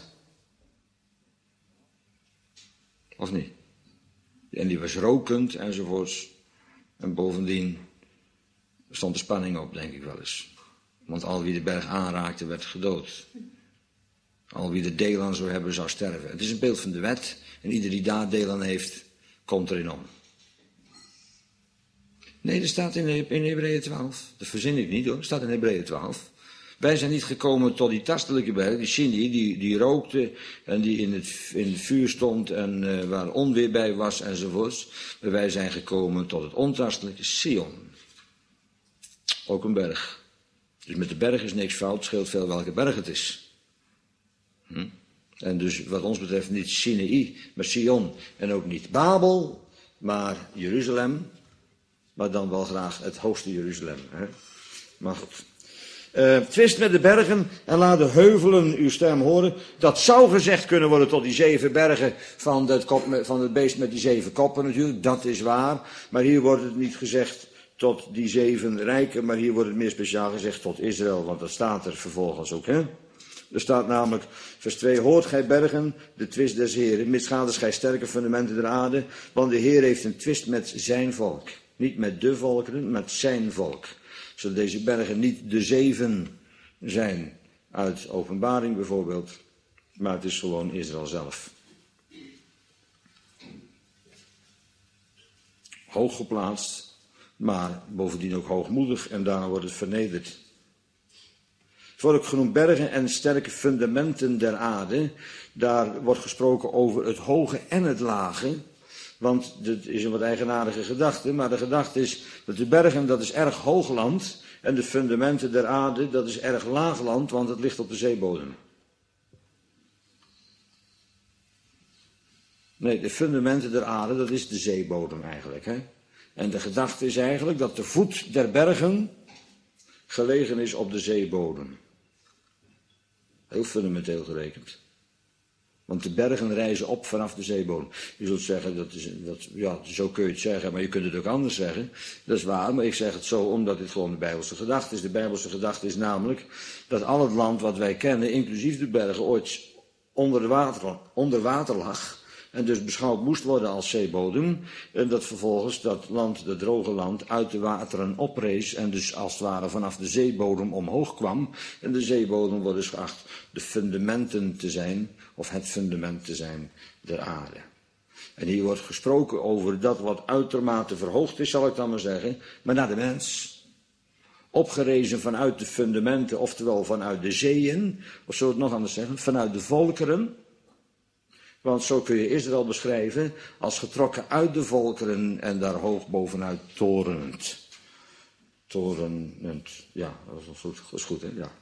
Of niet? En die was rokend enzovoorts. En bovendien stond de spanning op, denk ik wel eens. Want al wie de berg aanraakte, werd gedood. Al wie er deel aan zou hebben, zou sterven. Het is een beeld van de wet. En ieder die daar deel aan heeft, komt erin om. Nee, dat staat in Hebreeën 12. Dat verzin ik niet hoor. Dat staat in Hebreeën 12. Wij zijn niet gekomen tot die tastelijke berg, die Sinai, die rookte en die in het vuur stond en waar onweer bij was enzovoorts. Maar wij zijn gekomen tot het ontastelijke Sion. Ook een berg. Dus met de berg is niks fout, het scheelt veel welke berg het is. En dus wat ons betreft niet Sinai, maar Sion. En ook niet Babel, maar Jeruzalem. Maar dan wel graag het hoogste Jeruzalem. Hè? Maar goed. Twist met de bergen en laat de heuvelen uw stem horen. Dat zou gezegd kunnen worden tot die 7 bergen van het beest met die 7 koppen natuurlijk. Dat is waar. Maar hier wordt het niet gezegd tot die 7 rijken. Maar hier wordt het meer speciaal gezegd tot Israël. Want dat staat er vervolgens ook. Hè? Er staat namelijk, vers 2, hoort gij bergen, de twist des Heren. Misgaders gij sterke fundamenten der aarde. Want de Heer heeft een twist met zijn volk. Niet met de volkeren, met zijn volk. Zodat deze bergen niet de 7 zijn uit Openbaring bijvoorbeeld, maar het is gewoon Israël zelf. Hoog geplaatst, maar bovendien ook hoogmoedig en daarna wordt het vernederd. Het wordt ook genoemd bergen en sterke fundamenten der aarde. Daar wordt gesproken over het hoge en het lage. Want dit is een wat eigenaardige gedachte, maar de gedachte is dat de bergen, dat is erg hoog land, en de fundamenten der aarde, dat is erg laag land, want het ligt op de zeebodem. Nee, de fundamenten der aarde, dat is de zeebodem eigenlijk. Hè? En de gedachte is eigenlijk dat de voet der bergen gelegen is op de zeebodem. Heel fundamenteel gerekend. Want de bergen rijzen op vanaf de zeebodem. Je zult zeggen, zo kun je het zeggen, maar je kunt het ook anders zeggen. Dat is waar, maar ik zeg het zo omdat dit gewoon de Bijbelse gedachte is. De Bijbelse gedachte is namelijk dat al het land wat wij kennen, inclusief de bergen, ooit onder water lag. En dus beschouwd moest worden als zeebodem. En dat vervolgens dat land, dat droge land, uit de wateren oprees. En dus als het ware vanaf de zeebodem omhoog kwam. En de zeebodem wordt dus geacht de fundamenten te zijn, of het fundament te zijn der aarde. En hier wordt gesproken over dat wat uitermate verhoogd is, zal ik dan maar zeggen. Maar naar de mens. Opgerezen vanuit de fundamenten, oftewel vanuit de zeeën. Of zullen we het nog anders zeggen? Vanuit de volkeren. Want zo kun je Israël beschrijven als getrokken uit de volkeren en daar hoog bovenuit torenend. Torenend, ja, dat is goed, hè? Ja.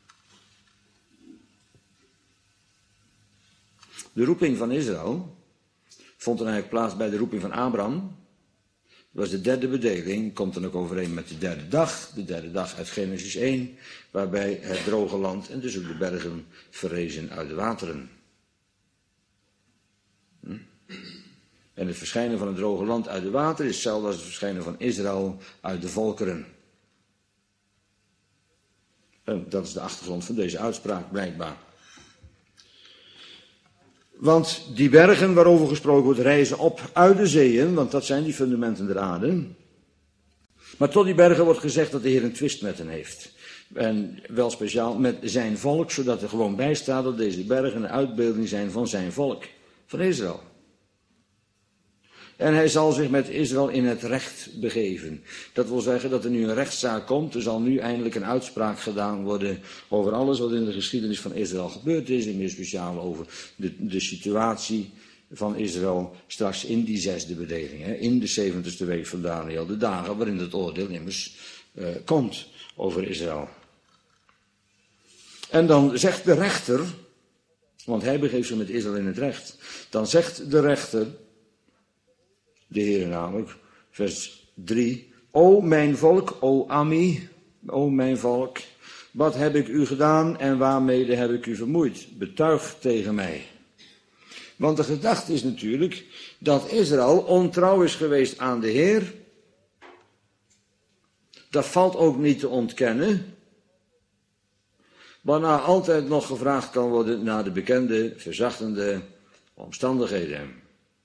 De roeping van Israël vond dan eigenlijk plaats bij de roeping van Abraham. Dat was de derde bedeling, komt dan ook overeen met de derde dag uit Genesis 1, waarbij het droge land en dus ook de bergen verrezen uit de wateren. En het verschijnen van het droge land uit de water is hetzelfde als het verschijnen van Israël uit de volkeren. En dat is de achtergrond van deze uitspraak blijkbaar. Want die bergen waarover gesproken wordt rijzen op uit de zeeën, want dat zijn die fundamenten der aarde. Maar tot die bergen wordt gezegd dat de Heer een twist met hen heeft. En wel speciaal met zijn volk, zodat er gewoon bij staat dat deze bergen een uitbeelding zijn van zijn volk, van Israël. En hij zal zich met Israël in het recht begeven. Dat wil zeggen dat er nu een rechtszaak komt. Er zal nu eindelijk een uitspraak gedaan worden over alles wat in de geschiedenis van Israël gebeurd is. En meer speciaal over de situatie van Israël straks in die 6e bedeling. Hè, in de 70ste week van Daniel. De dagen waarin het oordeel immers komt over Israël. En dan zegt de rechter, want hij begeeft zich met Israël in het recht. Dan zegt de rechter, de Heer namelijk, vers 3. O mijn volk, o Ami, o mijn volk, wat heb ik u gedaan en waarmede heb ik u vermoeid? Betuig tegen mij. Want de gedachte is natuurlijk dat Israël ontrouw is geweest aan de Heer. Dat valt ook niet te ontkennen. Waarna altijd nog gevraagd kan worden naar de bekende, verzachtende omstandigheden.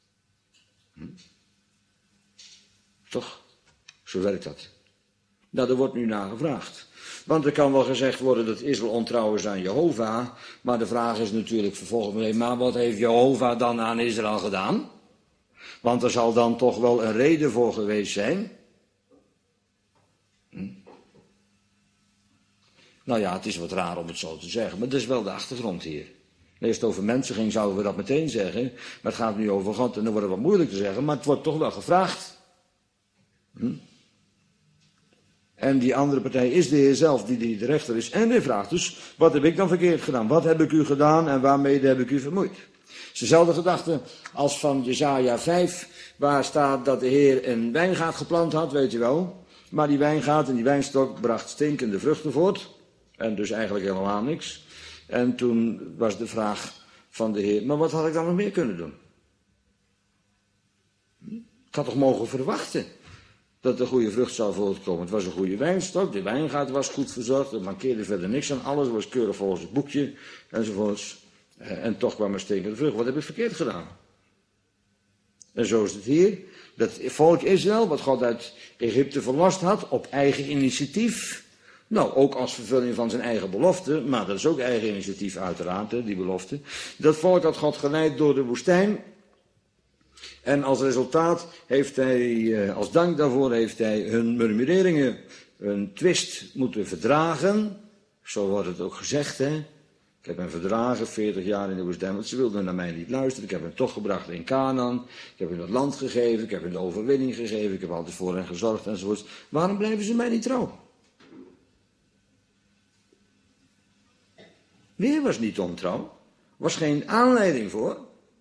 Toch? Zo werkt dat. Nou, er wordt nu naar gevraagd. Want er kan wel gezegd worden dat Israël ontrouw is aan Jehovah. Maar de vraag is natuurlijk vervolgens, maar wat heeft Jehovah dan aan Israël gedaan? Want er zal dan toch wel een reden voor geweest zijn. Nou ja, het is wat raar om het zo te zeggen, maar dat is wel de achtergrond hier. Als het over mensen ging, zouden we dat meteen zeggen. Maar het gaat nu over God en dan wordt het wat moeilijk te zeggen, maar het wordt toch wel gevraagd. En die andere partij is de Heer zelf die de rechter is. En hij vraagt dus, wat heb ik dan verkeerd gedaan? Wat heb ik u gedaan en waarmede heb ik u vermoeid? Het is dezelfde gedachte als van Jesaja 5, waar staat dat de Heer een wijngaard geplant had, weet je wel. Maar die wijngaard en die wijnstok bracht stinkende vruchten voort. En dus eigenlijk helemaal niks. En toen was de vraag van de Heer, maar wat had ik dan nog meer kunnen doen? Ik had toch mogen verwachten dat er goede vrucht zou voortkomen. Het was een goede wijnstok, de wijngaard was goed verzorgd, er mankeerde verder niks aan, alles was keurig volgens het boekje, enzovoorts. En toch kwam er stinkende vrucht. Wat heb ik verkeerd gedaan? En zo is het hier. Dat volk Israël, wat God uit Egypte verlost had, op eigen initiatief. Nou, ook als vervulling van zijn eigen belofte, maar dat is ook eigen initiatief uiteraard, die belofte. Dat volk had God geleid door de woestijn. En als resultaat heeft hij, als dank daarvoor, heeft hij hun murmureringen, hun twist moeten verdragen. Zo wordt het ook gezegd, hè. Ik heb hen verdragen, 40 jaar in de woestijn, want ze wilden naar mij niet luisteren. Ik heb hen toch gebracht in Canaan. Ik heb hen het land gegeven, ik heb hen de overwinning gegeven. Ik heb altijd voor hen gezorgd enzovoorts. Waarom blijven ze mij niet trouw? Weer was niet ontrouw. Was geen aanleiding voor.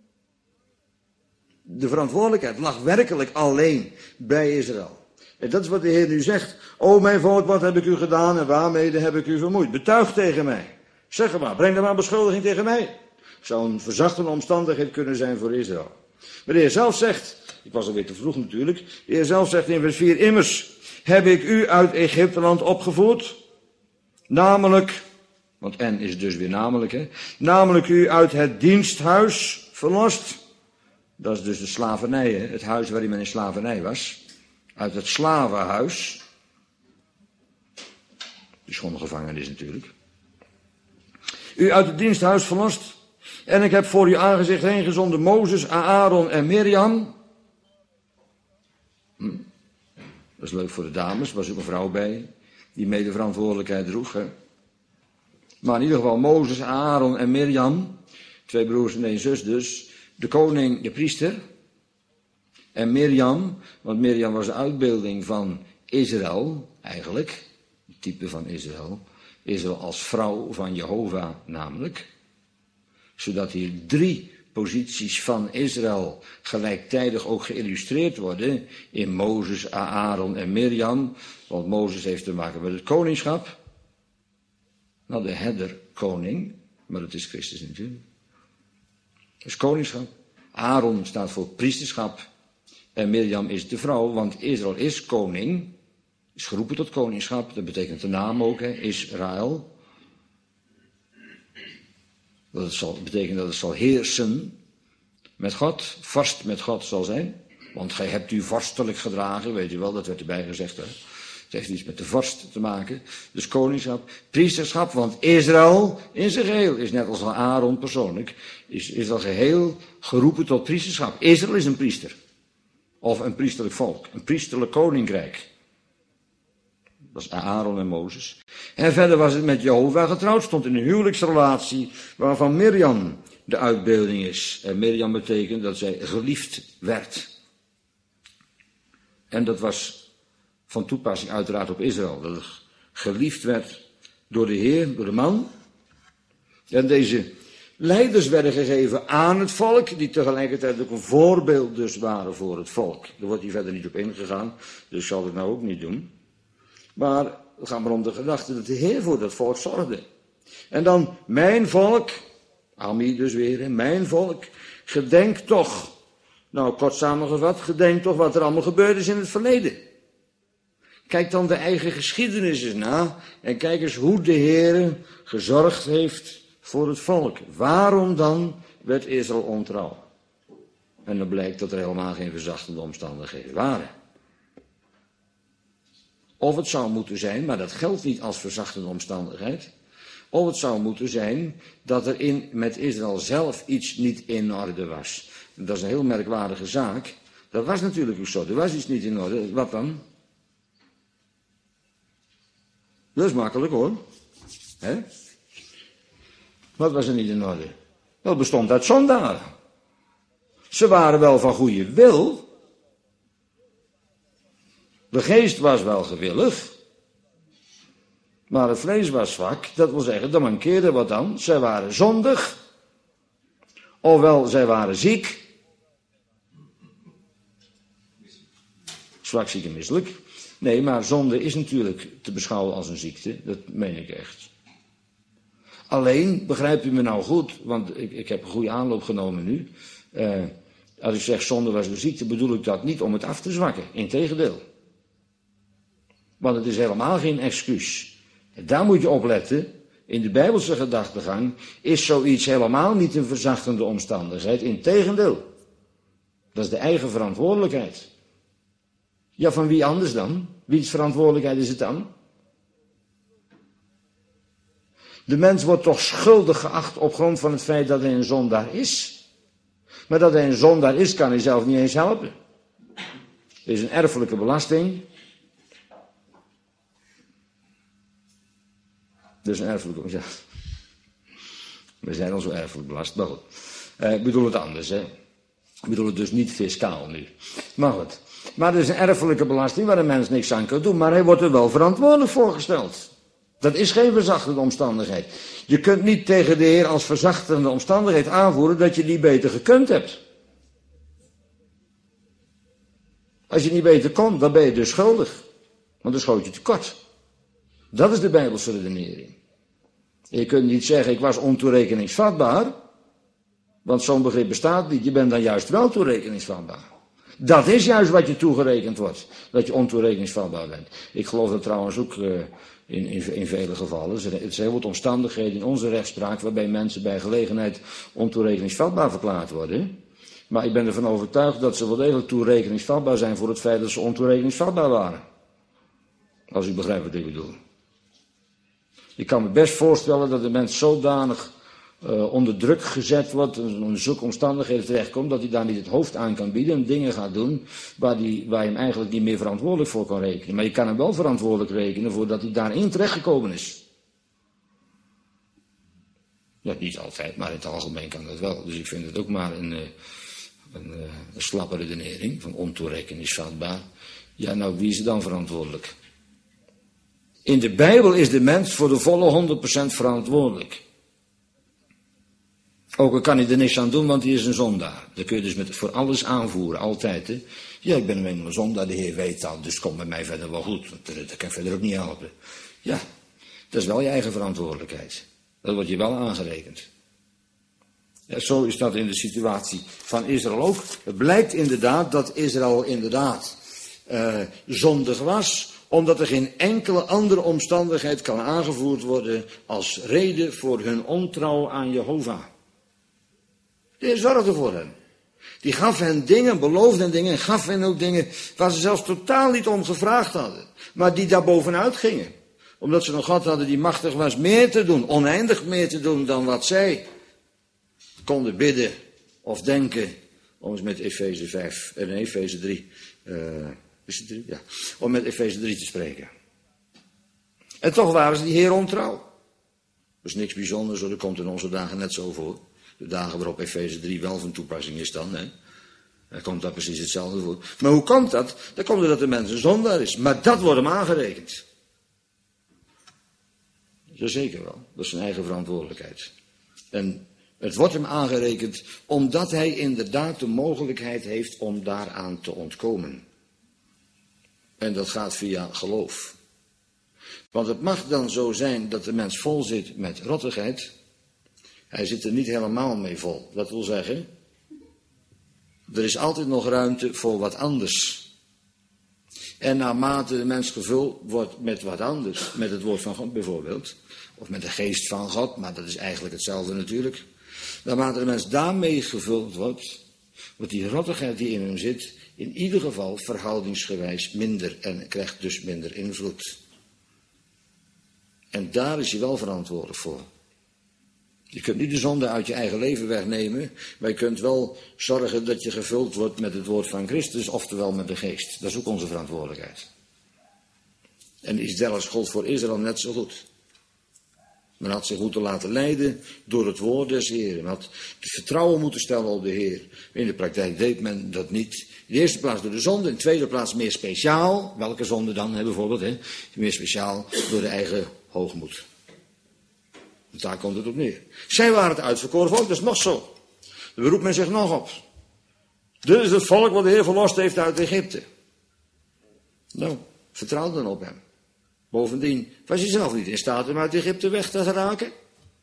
De verantwoordelijkheid lag werkelijk alleen bij Israël. En dat is wat de Heer nu zegt. O mijn volk, wat heb ik u gedaan en waarmede heb ik u vermoeid? Betuig tegen mij. Zeg er maar, breng er maar beschuldiging tegen mij. Zou een verzachtende omstandigheid kunnen zijn voor Israël. Maar de Heer zelf zegt, ik was alweer te vroeg natuurlijk. De Heer zelf zegt in vers 4, immers heb ik u uit Egypteland opgevoerd. Namelijk, want en is dus weer namelijk, hè. Namelijk u uit het diensthuis verlost. Dat is dus de slavernij, hè? Het huis waarin men in slavernij was. Uit het slavenhuis. De schone gevangenis natuurlijk. U uit het diensthuis verlost. En ik heb voor uw aangezicht heen gezonden Mozes, Aaron en Mirjam. Dat is leuk voor de dames, er was ook een vrouw bij die mede verantwoordelijkheid droeg. Hè? Maar in ieder geval Mozes, Aaron en Mirjam. 2 broers en 1 zus dus. De koning, de priester. En Mirjam, want Mirjam was de uitbeelding van Israël, eigenlijk. Het type van Israël. Israël als vrouw van Jehovah namelijk. Zodat hier 3 posities van Israël gelijktijdig ook geïllustreerd worden in Mozes, Aaron en Mirjam. Want Mozes heeft te maken met het koningschap. Nou, de herderkoning, maar dat is Christus natuurlijk. Dat is koningschap. Aaron staat voor priesterschap. En Mirjam is de vrouw, want Israël is koning. Is geroepen tot koningschap. Dat betekent de naam ook, hè, Israël. Dat betekent dat het zal heersen met God. Vorst met God zal zijn. Want gij hebt u vorstelijk gedragen, weet u wel, dat werd erbij gezegd. Hè. Het heeft iets met de vorst te maken. Dus koningschap, priesterschap, want Israël in zijn geheel is net als Aaron persoonlijk. Is Israël geheel geroepen tot priesterschap. Israël is een priester. Of een priesterlijk volk. Een priesterlijk koninkrijk. Dat is Aaron en Mozes. En verder was het met Jehovah getrouwd. Stond in een huwelijksrelatie waarvan Mirjam de uitbeelding is. En Mirjam betekent dat zij geliefd werd. En dat was van toepassing uiteraard op Israël. Dat het geliefd werd door de Heer, door de man. En deze leiders werden gegeven aan het volk, die tegelijkertijd ook een voorbeeld dus waren voor het volk. Daar wordt hier verder niet op ingegaan, dus ik zal het nou ook niet doen. Maar het gaat maar om de gedachte dat de Heer voor dat volk zorgde. En dan, mijn volk, Ami dus weer, hè, mijn volk, gedenk toch, nou kort samengevat, gedenk toch wat er allemaal gebeurd is in het verleden. Kijk dan de eigen geschiedenis eens na en kijk eens hoe de Heer gezorgd heeft voor het volk. Waarom dan werd Israël ontrouw? En dan blijkt dat er helemaal geen verzachtende omstandigheden waren. Of het zou moeten zijn, maar dat geldt niet als verzachtende omstandigheid. Of het zou moeten zijn dat er met Israël zelf iets niet in orde was. Dat is een heel merkwaardige zaak. Dat was natuurlijk ook zo. Er was iets niet in orde. Wat dan? Dat is makkelijk hoor. Hè? Wat was er niet in orde? Dat bestond uit zondaren. Ze waren wel van goede wil. De geest was wel gewillig. Maar het vlees was zwak. Dat wil zeggen, er mankeerde wat dan. Zij waren zondig. Ofwel, zij waren ziek. Zwak, ziek en misselijk. Nee, maar zonde is natuurlijk te beschouwen als een ziekte. Dat meen ik echt. Alleen, begrijpt u me nou goed, want ik heb een goede aanloop genomen nu. Als ik zeg zonde was de ziekte, bedoel ik dat niet om het af te zwakken. Integendeel. Want het is helemaal geen excuus. En daar moet je op letten. In de Bijbelse gedachtegang is zoiets helemaal niet een verzachtende omstandigheid. Integendeel. Dat is de eigen verantwoordelijkheid. Ja, van wie anders dan? Wie's verantwoordelijkheid is het dan? De mens wordt toch schuldig geacht op grond van het feit dat hij een zondaar is. Maar dat hij een zondaar is, kan hij zelf niet eens helpen. Er is een erfelijke belasting. Dus een erfelijke, ja. We zijn al zo erfelijk belast, maar goed. Ik bedoel het anders, hè. Ik bedoel het dus niet fiscaal nu. Maar goed. Maar er is een erfelijke belasting waar een mens niks aan kan doen, maar hij wordt er wel verantwoordelijk voor gesteld. Dat is geen verzachtende omstandigheid. Je kunt niet tegen de Heer als verzachtende omstandigheid aanvoeren dat je niet beter gekund hebt. Als je niet beter kon, dan ben je dus schuldig. Want dan schoot je tekort. Dat is de Bijbelse redenering. Je kunt niet zeggen, ik was ontoerekeningsvatbaar. Want zo'n begrip bestaat niet. Je bent dan juist wel toerekeningsvatbaar. Dat is juist wat je toegerekend wordt. Dat je ontoerekeningsvatbaar bent. Ik geloof dat trouwens ook in vele gevallen. Er zijn wat omstandigheden in onze rechtspraak waarbij mensen bij gelegenheid ontoerekeningsvatbaar verklaard worden. Maar ik ben ervan overtuigd dat ze wel degelijk toerekeningsvatbaar zijn voor het feit dat ze ontoerekeningsvatbaar waren. Als u begrijpt wat ik bedoel. Ik kan me best voorstellen dat de mens zodanig onder druk gezet wordt, onder zulke omstandigheden terechtkomt, dat hij daar niet het hoofd aan kan bieden en dingen gaat doen waar je hem eigenlijk niet meer verantwoordelijk voor kan rekenen. Maar je kan hem wel verantwoordelijk rekenen voordat hij daarin terechtgekomen is. Ja, niet altijd, maar in het algemeen kan dat wel. Dus ik vind het ook maar een slappe redenering van ontoerekeningsvatbaar. Ja, nou, wie is er dan verantwoordelijk? In de Bijbel is de mens voor de volle 100% verantwoordelijk. Ook al kan hij er niks aan doen, want hij is een zondaar. Dat kun je dus voor alles aanvoeren, altijd. Hè? Ja, ik ben een zondaar, de Heer weet dat, dus het komt bij mij verder wel goed. Dat kan ik verder ook niet helpen. Ja, dat is wel je eigen verantwoordelijkheid. Dat wordt je wel aangerekend. Ja, zo is dat in de situatie van Israël ook. Het blijkt inderdaad dat Israël inderdaad zondig was, omdat er geen enkele andere omstandigheid kan aangevoerd worden als reden voor hun ontrouw aan Jehovah. De Heer zorgde voor hen. Die gaf hen dingen, beloofde hen dingen en gaf hen ook dingen waar ze zelfs totaal niet om gevraagd hadden. Maar die daar bovenuit gingen. Omdat ze een God hadden die machtig was meer te doen, oneindig meer te doen dan wat zij konden bidden of denken. Om eens met Efeze 3, is het 3? Ja. Om met Efeze 3 te spreken. En toch waren ze die Heer ontrouw. Dat is niks bijzonders, dat komt in onze dagen net zo voor. De dagen waarop Efeze 3 wel van toepassing is dan, hè. Dan komt daar precies hetzelfde voor. Maar hoe komt dat? Dan komt het dat de mens een zondaar is. Maar dat wordt hem aangerekend. Jazeker wel. Dat is zijn eigen verantwoordelijkheid. En het wordt hem aangerekend omdat hij inderdaad de mogelijkheid heeft om daaraan te ontkomen. En dat gaat via geloof. Want het mag dan zo zijn dat de mens vol zit met rottigheid. Hij zit er niet helemaal mee vol. Dat wil zeggen, er is altijd nog ruimte voor wat anders. En naarmate de mens gevuld wordt met wat anders, met het woord van God bijvoorbeeld, of met de geest van God, maar dat is eigenlijk hetzelfde natuurlijk. Naarmate de mens daarmee gevuld wordt, wordt die rottigheid die in hem zit, in ieder geval verhoudingsgewijs minder en krijgt dus minder invloed. En daar is hij wel verantwoordelijk voor. Je kunt niet de zonde uit je eigen leven wegnemen, maar je kunt wel zorgen dat je gevuld wordt met het woord van Christus, oftewel met de geest. Dat is ook onze verantwoordelijkheid. En is zelfs God voor Israël net zo goed. Men had zich moeten laten leiden door het woord des Heeren. Men had het vertrouwen moeten stellen op de Heer. In de praktijk deed men dat niet. In de eerste plaats door de zonde, in de tweede plaats meer speciaal. Welke zonde dan, bijvoorbeeld? Hè? Meer speciaal door de eigen hoogmoed. Want daar komt het op neer. Zij waren het uitverkoren volk, dat is nog zo. Daar beroept men zich nog op. Dit is het volk wat de Heer verlost heeft uit Egypte. Nou, vertrouw dan op hem. Bovendien was hij zelf niet in staat om uit Egypte weg te geraken.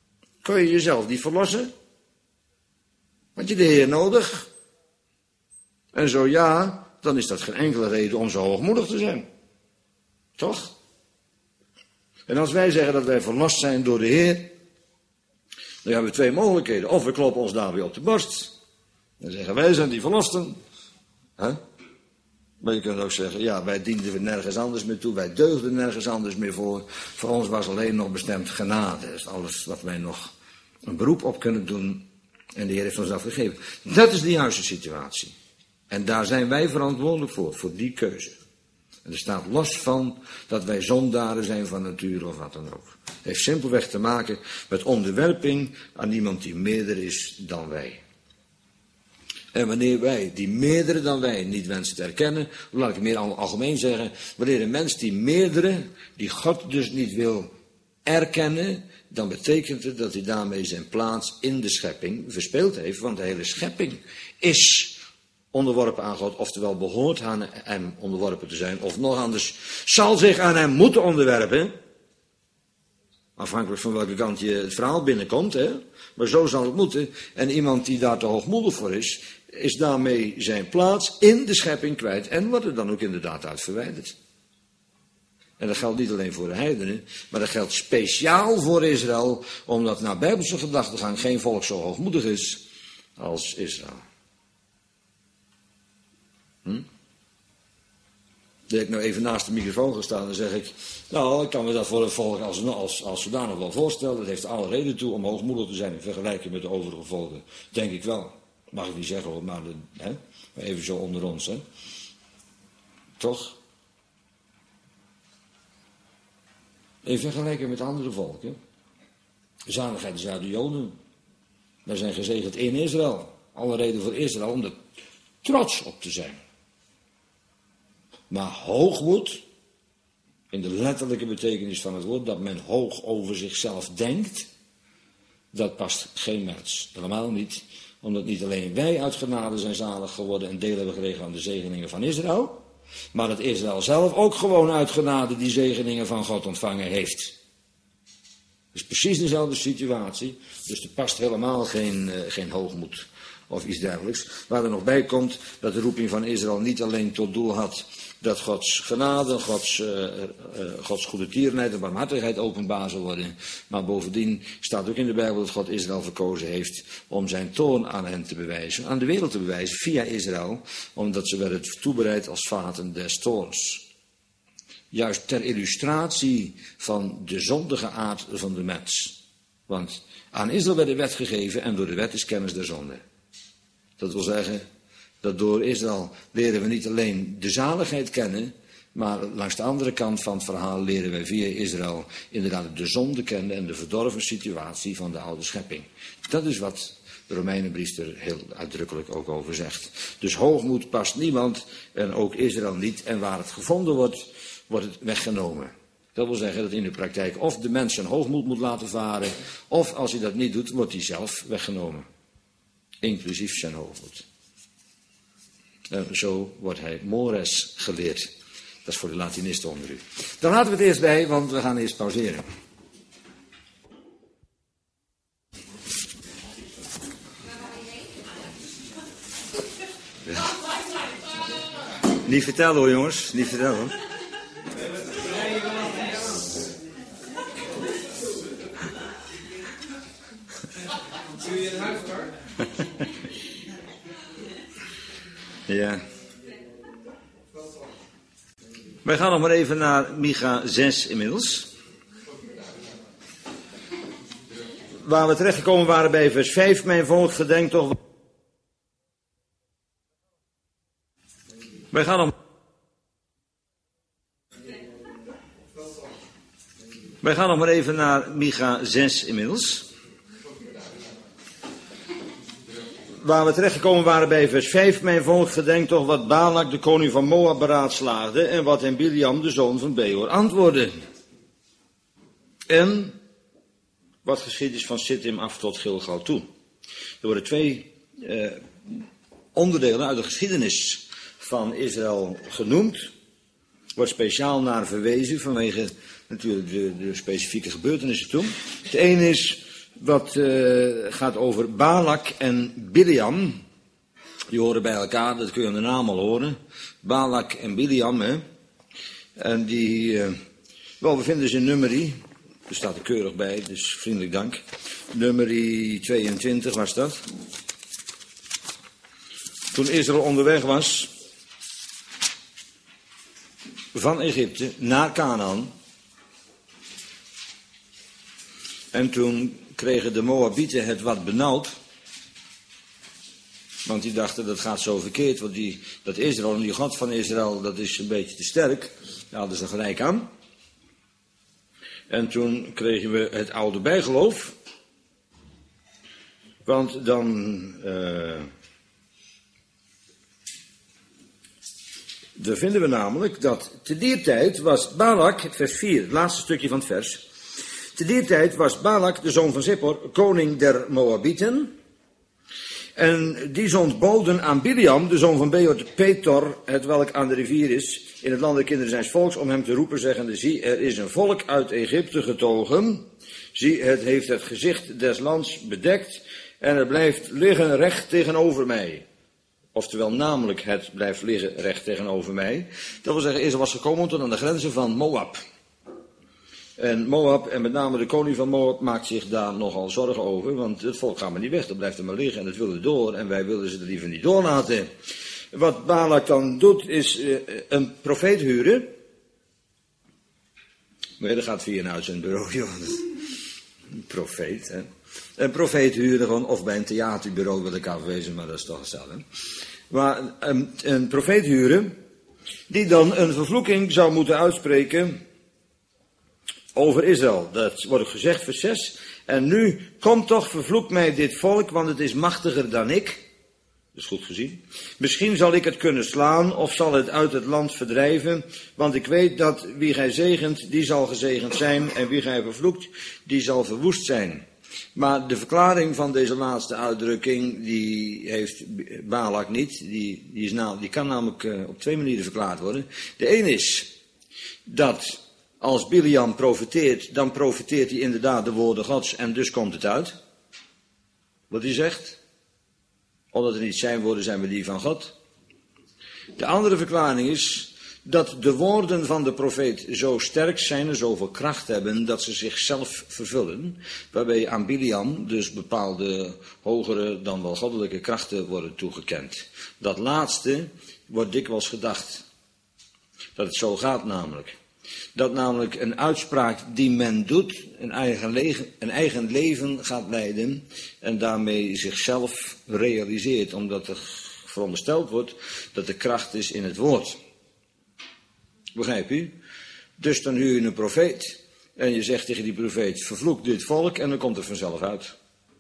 Kun je jezelf niet verlossen? Had je de Heer nodig? En zo ja, dan is dat geen enkele reden om zo hoogmoedig te zijn. Toch? En als wij zeggen dat wij verlost zijn door de Heer, dan hebben we twee mogelijkheden. Of we kloppen ons daarbij op de borst. Dan zeggen wij zijn die verlosten. Maar je kunt ook zeggen, ja, wij dienden er nergens anders meer toe. Wij deugden nergens anders meer voor. Voor ons was alleen nog bestemd genade. Dat is alles wat wij nog een beroep op kunnen doen. En de Heer heeft ons dat gegeven. Dat is de juiste situatie. En daar zijn wij verantwoordelijk voor die keuze. En er staat los van dat wij zondaren zijn van nature of wat dan ook. Het heeft simpelweg te maken met onderwerping aan iemand die meerder is dan wij. En wanneer wij die meerdere dan wij niet wensen te erkennen, laat ik het meer algemeen zeggen, wanneer een mens die meerdere, die God dus niet wil erkennen, dan betekent het dat hij daarmee zijn plaats in de schepping verspeeld heeft, want de hele schepping is onderworpen aan God, oftewel behoort aan hem onderworpen te zijn, of nog anders, zal zich aan hem moeten onderwerpen. Afhankelijk van welke kant je het verhaal binnenkomt, hè. Maar zo zal het moeten. En iemand die daar te hoogmoedig voor is daarmee zijn plaats in de schepping kwijt en wordt er dan ook inderdaad uit verwijderd. En dat geldt niet alleen voor de heidenen, maar dat geldt speciaal voor Israël, omdat naar Bijbelse gedachtegang geen volk zo hoogmoedig is als Israël. Dat ik nou even naast de microfoon ga staan en zeg ik, nou, ik kan me dat voor een volk als zodanig wel voorstellen. Dat heeft alle reden toe om hoogmoedig te zijn in vergelijking met de overige volken. Denk ik wel. Mag ik niet zeggen hoor, maar even zo onder ons, hè. Toch? In vergelijking met andere volken. Zaligheid is uit de Joden. Wij zijn gezegend in Israël. Alle reden voor Israël om er trots op te zijn. Maar hoogmoed, in de letterlijke betekenis van het woord, dat men hoog over zichzelf denkt, dat past geen mens. Helemaal niet, omdat niet alleen wij uit genade zijn zalig geworden en deel hebben gekregen aan de zegeningen van Israël, maar dat Israël zelf ook gewoon uit genade die zegeningen van God ontvangen heeft. Dus precies dezelfde situatie, dus er past helemaal geen hoogmoed of iets dergelijks. Waar er nog bij komt dat de roeping van Israël niet alleen tot doel had dat Gods genade, Gods goede tierenheid en barmhartigheid openbaar zal worden. Maar bovendien staat ook in de Bijbel dat God Israël verkozen heeft om zijn toorn aan hen te bewijzen, aan de wereld te bewijzen via Israël, omdat ze werden toebereid als vaten des toorns. Juist ter illustratie van de zondige aard van de mens. Want aan Israël werd de wet gegeven en door de wet is kennis der zonde. Dat wil zeggen dat door Israël leren we niet alleen de zaligheid kennen, maar langs de andere kant van het verhaal leren wij via Israël inderdaad de zonde kennen en de verdorven situatie van de oude schepping. Dat is wat de Romeinenbrief er heel uitdrukkelijk ook over zegt. Dus hoogmoed past niemand en ook Israël niet. En waar het gevonden wordt, wordt het weggenomen. Dat wil zeggen dat in de praktijk of de mens zijn hoogmoed moet laten varen, of als hij dat niet doet, wordt hij zelf weggenomen. Inclusief zijn hoogmoed. En zo wordt hij mores geleerd. Dat is voor de Latinisten onder u. Dan laten we het eerst bij, want we gaan eerst pauzeren. Ja. Niet vertellen hoor jongens, niet vertellen. Doe je een huiskar? Ja. Wij gaan nog maar even naar Micha 6 inmiddels. Waar we terechtgekomen waren bij vers 5. Mijn volk gedenkt toch. Wij gaan nog maar even naar Micha 6 inmiddels. Waar we terechtgekomen waren bij vers 5. Mijn volk gedenkt toch wat Balak, de koning van Moab, beraadslaagde en wat hem Biliam, de zoon van Beor, antwoordde. En wat geschied is van Sittim af tot Gilgal toe. Er worden twee onderdelen uit de geschiedenis van Israël genoemd. Er wordt speciaal naar verwezen vanwege natuurlijk de specifieke gebeurtenissen toen. Het ene is wat gaat over Balak en Biliam. Die horen bij elkaar, dat kun je aan de naam al horen. Balak en Biliam, hè. En die, we vinden ze in Numeri. Er staat er keurig bij, dus vriendelijk dank. Numeri 22 was dat. Toen Israël onderweg was van Egypte naar Kanaan. En toen kregen de Moabieten het wat benauwd. Want die dachten, dat gaat zo verkeerd. Want dat Israël en die God van Israël, dat is een beetje te sterk. Daar hadden ze gelijk aan. En toen kregen we het oude bijgeloof. Want dan daar vinden we namelijk dat te die tijd was Balak, vers 4, het laatste stukje van het vers. Te die tijd was Balak, de zoon van Zippor, koning der Moabieten. En die zond boden aan Biliam, de zoon van Petor, het welk aan de rivier is, in het land der kinderen zijns volks, om hem te roepen, zeggende, zie, er is een volk uit Egypte getogen. Zie, het heeft het gezicht des lands bedekt en het blijft liggen recht tegenover mij. Oftewel, namelijk, het blijft liggen recht tegenover mij. Dat wil zeggen, Israël was gekomen tot aan de grenzen van Moab. En Moab, en met name de koning van Moab, maakt zich daar nogal zorgen over. Want het volk gaat maar niet weg, dat blijft er maar liggen en het wil er door. En wij willen ze er liever niet doorlaten. Wat Balak dan doet, is een profeet huren. Maar dat gaat via een uitzendbureau, joh. Een profeet, hè. Een profeet huren gewoon, of bij een theaterbureau wil ik afwezen, maar dat is toch hetzelfde. Maar een profeet huren, die dan een vervloeking zou moeten uitspreken over Israël. Dat wordt gezegd, vers 6. En nu, kom toch, vervloek mij dit volk, want het is machtiger dan ik. Dat is goed gezien. Misschien zal ik het kunnen slaan, of zal het uit het land verdrijven. Want ik weet dat wie gij zegent, die zal gezegend zijn. En wie gij vervloekt, die zal verwoest zijn. Maar de verklaring van deze laatste uitdrukking, die heeft Balak niet. Die kan namelijk op twee manieren verklaard worden. De een is dat als Biliam profeteert, dan profeteert hij inderdaad de woorden Gods en dus komt het uit. Wat hij zegt. Omdat er niet zijn woorden, zijn we die van God. De andere verklaring is dat de woorden van de profeet zo sterk zijn en zoveel kracht hebben dat ze zichzelf vervullen. Waarbij aan Biliam dus bepaalde hogere dan wel goddelijke krachten worden toegekend. Dat laatste wordt dikwijls gedacht. Dat het zo gaat namelijk. Dat namelijk een uitspraak die men doet, een eigen leven gaat leiden en daarmee zichzelf realiseert. Omdat er verondersteld wordt dat er kracht is in het woord. Begrijp u? Dus dan huur je een profeet en je zegt tegen die profeet, vervloek dit volk en dan komt het vanzelf uit.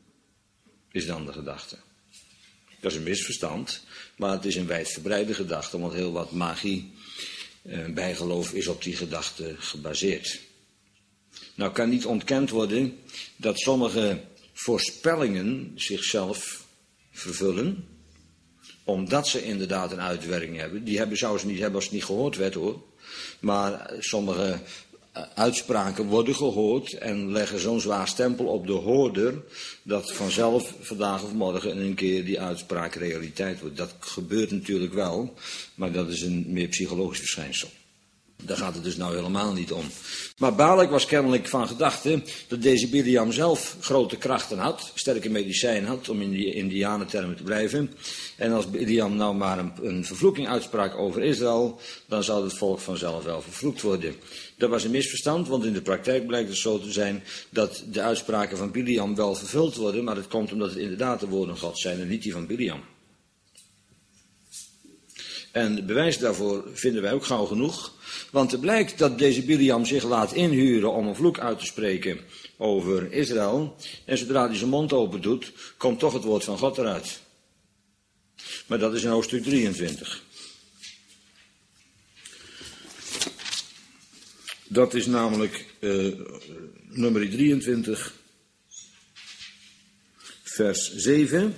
Is dan de gedachte. Dat is een misverstand, maar het is een wijdverbreide gedachte, want heel wat magie, bijgeloof is op die gedachte gebaseerd. Nou kan niet ontkend worden dat sommige voorspellingen zichzelf vervullen, omdat ze inderdaad een uitwerking hebben. Zouden ze niet hebben als het niet gehoord werd, hoor. Maar sommige uitspraken worden gehoord en leggen zo'n zwaar stempel op de hoorder, dat vanzelf vandaag of morgen in een keer die uitspraak realiteit wordt. Dat gebeurt natuurlijk wel, maar dat is een meer psychologisch verschijnsel. Daar gaat het dus nou helemaal niet om. Maar Balak was kennelijk van gedachte dat deze Biliam zelf grote krachten had, sterke medicijn had, om in die indianentermen te blijven. En als Biliam nou maar een vervloeking uitsprak over Israël, dan zou het volk vanzelf wel vervloekt worden. Dat was een misverstand, want in de praktijk blijkt het zo te zijn dat de uitspraken van Biliam wel vervuld worden, maar het komt omdat het inderdaad de woorden Gods zijn en niet die van Biliam. En bewijs daarvoor vinden wij ook gauw genoeg. Want het blijkt dat deze Biliam zich laat inhuren om een vloek uit te spreken over Israël. En zodra hij zijn mond open doet, komt toch het woord van God eruit. Maar dat is in hoofdstuk 23. Dat is namelijk nummer 23, vers 7.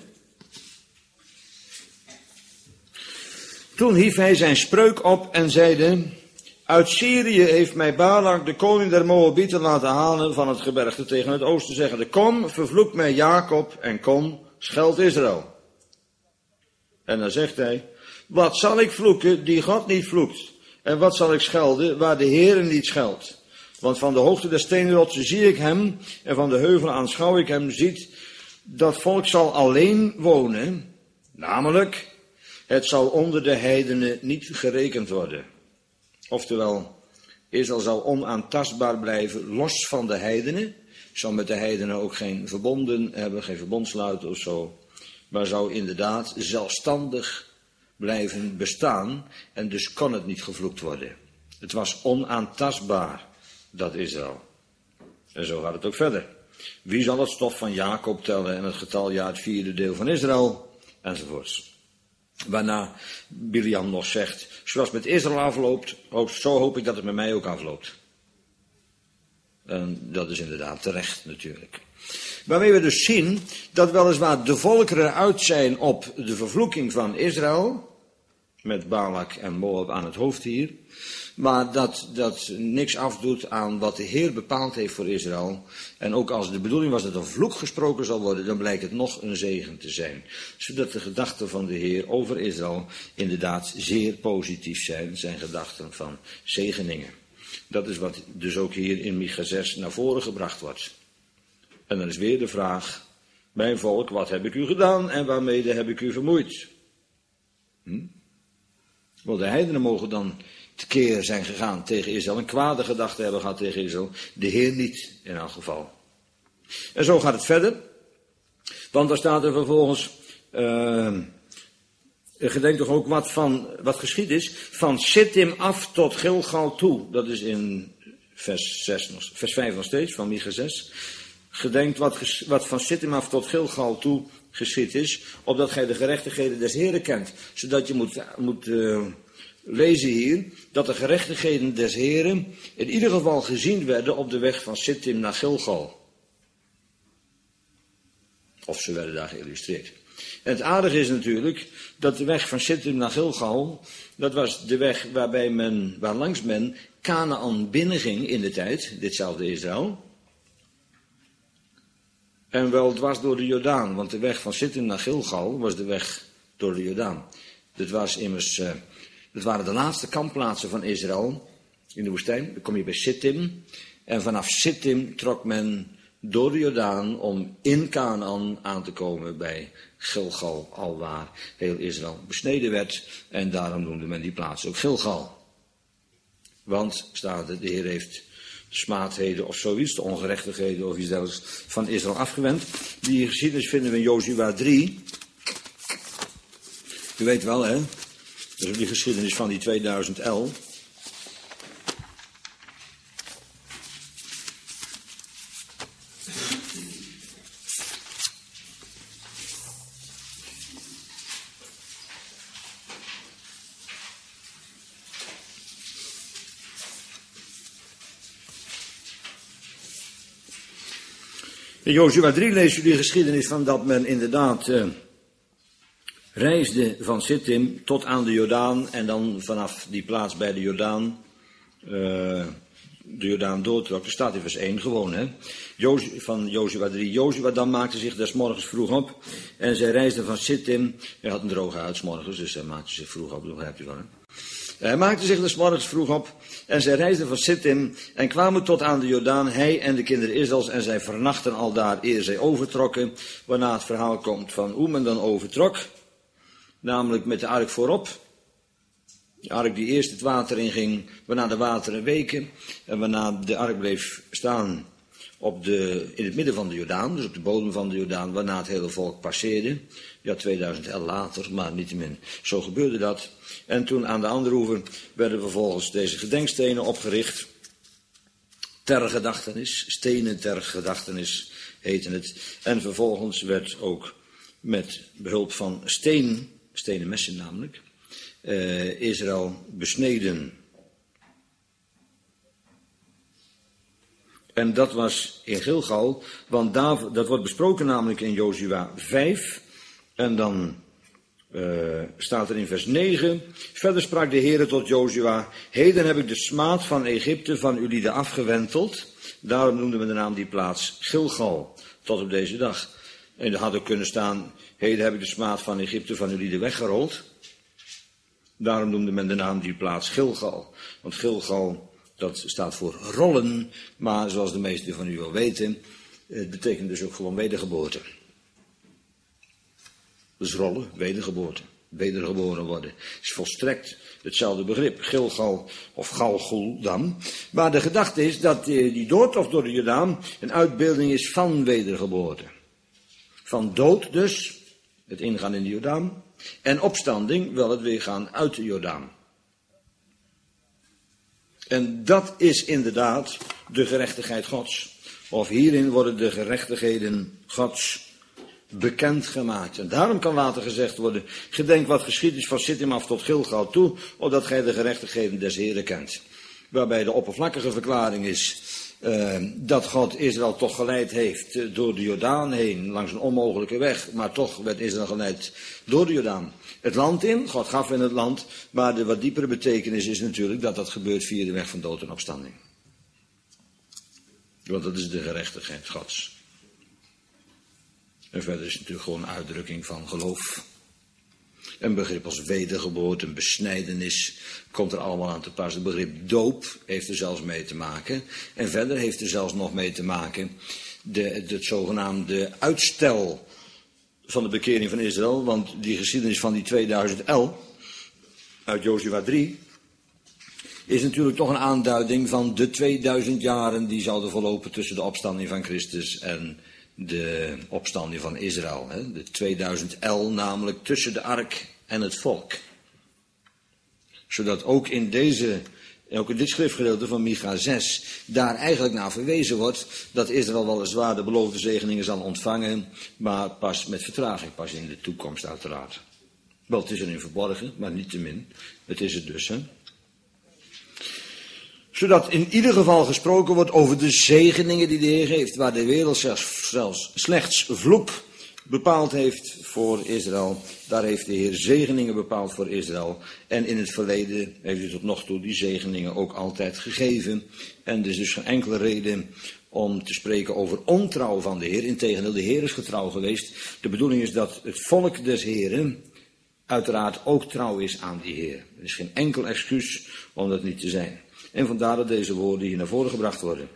Toen hief hij zijn spreuk op en zeide, Uit Syrië heeft mij Balak, de koning der Moabieten, laten halen van het gebergte tegen het oosten, zeggende: kom, vervloek mij Jacob, en kom, scheld Israël. En dan zegt hij: wat zal ik vloeken die God niet vloekt? En wat zal ik schelden waar de Heere niet scheldt? Want van de hoogte der steenrotsen zie ik hem, en van de heuvelen aanschouw ik hem. Ziet, dat volk zal alleen wonen, namelijk, het zal onder de heidenen niet gerekend worden. Oftewel, Israël zal onaantastbaar blijven, los van de heidenen. Zal met de heidenen ook geen verbonden hebben, geen verbond sluiten of zo. Maar zou inderdaad zelfstandig blijven bestaan, en dus kon het niet gevloekt worden. Het was onaantastbaar, dat Israël. En zo gaat het ook verder. Wie zal het stof van Jacob tellen en het getaljaar het vierde deel van Israël? Enzovoorts. Waarna Biliam nog zegt: zoals het met Israël afloopt, zo hoop ik dat het met mij ook afloopt. En dat is inderdaad terecht natuurlijk. Waarmee we dus zien dat weliswaar de volkeren uit zijn op de vervloeking van Israël, met Balak en Moab aan het hoofd hier, maar dat niks afdoet aan wat de Heer bepaald heeft voor Israël. En ook als de bedoeling was dat een vloek gesproken zal worden, dan blijkt het nog een zegen te zijn. Zodat de gedachten van de Heer over Israël inderdaad zeer positief zijn gedachten van zegeningen. Dat is wat dus ook hier in Micha 6 naar voren gebracht wordt. En dan is weer de vraag: mijn volk, wat heb ik u gedaan en waarmede heb ik u vermoeid? Wel, de heidenen mogen dan tekeer zijn gegaan tegen Israël, een kwade gedachte hebben gehad tegen Israël, de Heer niet in elk geval. En zo gaat het verder, want daar staat er vervolgens, gedenk toch ook wat geschied is, van Sittim af tot Gilgal toe. Dat is in vers 5 nog steeds, van Micha 6. Gedenkt wat van Sittim af tot Gilgal toe geschied is, opdat gij de gerechtigheden des Heeren kent. Zodat je moet lezen hier, dat de gerechtigheden des Heeren in ieder geval gezien werden op de weg van Sittim naar Gilgal. Of ze werden daar geïllustreerd. En het aardige is natuurlijk dat de weg van Sittim naar Gilgal, dat was de weg waarlangs men Kanaän binnenging in de tijd, ditzelfde Israël. En wel dwars door de Jordaan, want de weg van Sittim naar Gilgal was de weg door de Jordaan. Dat waren de laatste kampplaatsen van Israël in de woestijn. Dan kom je bij Sittim. En vanaf Sittim trok men door de Jordaan om in Kanaän aan te komen bij Gilgal, alwaar heel Israël besneden werd. En daarom noemde men die plaats ook Gilgal. Want, staat er, de Heer heeft smaadheden of zoiets, de ongerechtigheden of iets dergelijks van Israël afgewend. Die geschiedenis vinden we in Jozua 3. U weet wel, hè? Dat is die geschiedenis van die 2011. In Jozua 3 leest u die geschiedenis van dat men inderdaad reisde van Sittim tot aan de Jordaan en dan vanaf die plaats bij de Jordaan doortrok. Er staat in vers 1 gewoon, hè. Van Jozua 3. Jozua dan maakte zich des morgens vroeg op en zij reisden van Sittim. Hij had een droge huid 's morgens, dus hij maakte zich vroeg op, dat begrijpt u wel, hè. Hij maakte zich des morgens vroeg op en zij reisden van Sittim en kwamen tot aan de Jordaan, hij en de kinderen Israëls, en zij vernachten al daar eer zij overtrokken, waarna het verhaal komt van hoe men dan overtrok, namelijk met de ark voorop. De ark die eerst het water inging, waarna de wateren weken en waarna de ark bleef staan in het midden van de Jordaan, dus op de bodem van de Jordaan, waarna het hele volk passeerde. Ja, 2000 jaar later, maar niettemin, zo gebeurde dat. En toen aan de andere oever werden vervolgens deze gedenkstenen opgericht. Ter gedachtenis, stenen ter gedachtenis heten het. En vervolgens werd ook met behulp van stenen messen namelijk, Israël besneden. En dat was in Gilgal, want dat wordt besproken namelijk in Jozua 5. En dan staat er in vers 9. Verder sprak de Heere tot Jozua: heden heb ik de smaad van Egypte van uw lieden afgewenteld. Daarom noemden we de naam die plaats Gilgal, tot op deze dag. En er had ook kunnen staan: heden heb ik de smaad van Egypte van uw lieden weggerold. Daarom noemde men de naam die plaats Gilgal. Want Gilgal, dat staat voor rollen, maar zoals de meesten van u wel weten, het betekent dus ook gewoon wedergeboorte. Dus rollen, wedergeboorte, wedergeboren worden. Het is volstrekt hetzelfde begrip, Gilgal of Galgul dan. Maar de gedachte is dat die doortocht door de Jordaan een uitbeelding is van wedergeboorte. Van dood dus, het ingaan in de Jordaan, en opstanding, wel het weergaan uit de Jordaan. En dat is inderdaad de gerechtigheid Gods. Of hierin worden de gerechtigheden Gods bekendgemaakt. En daarom kan later gezegd worden: gedenk wat geschied is van Sittim af tot Gilgal toe, opdat gij de gerechtigheden des Heren kent. Waarbij de oppervlakkige verklaring is dat God Israël toch geleid heeft door de Jordaan heen, langs een onmogelijke weg, maar toch werd Israël geleid door de Jordaan het land in. God gaf in het land, maar de wat diepere betekenis is natuurlijk dat dat gebeurt via de weg van dood en opstanding. Want dat is de gerechtigheid Gods. En verder is het natuurlijk gewoon een uitdrukking van geloof. Een begrip als wedergeboorte, een besnijdenis, komt er allemaal aan te pas. Het begrip doop heeft er zelfs mee te maken. En verder heeft er zelfs nog mee te maken het zogenaamde uitstel van de bekering van Israël. Want die geschiedenis van die 2011 uit Jozua 3 is natuurlijk toch een aanduiding van de 2000 jaren die zouden verlopen tussen de opstanding van Christus en de opstanding van Israël. De 2000 El namelijk tussen de ark en het volk. Zodat ook in dit schriftgedeelte van Micha 6 daar eigenlijk naar verwezen wordt dat Israël weliswaar de beloofde zegeningen zal ontvangen, maar pas met vertraging, pas in de toekomst uiteraard. Wel, het is erin verborgen, maar niettemin, het is het dus, hè. Zodat in ieder geval gesproken wordt over de zegeningen die de Heer geeft, waar de wereld zelfs slechts vloek bepaald heeft voor Israël. Daar heeft de Heer zegeningen bepaald voor Israël. En in het verleden heeft hij tot nog toe die zegeningen ook altijd gegeven. En er is dus geen enkele reden om te spreken over ontrouw van de Heer. Integendeel, de Heer is getrouw geweest. De bedoeling is dat het volk des Heeren uiteraard ook trouw is aan die Heer. Er is geen enkel excuus om dat niet te zijn. En vandaar dat deze woorden hier naar voren gebracht worden.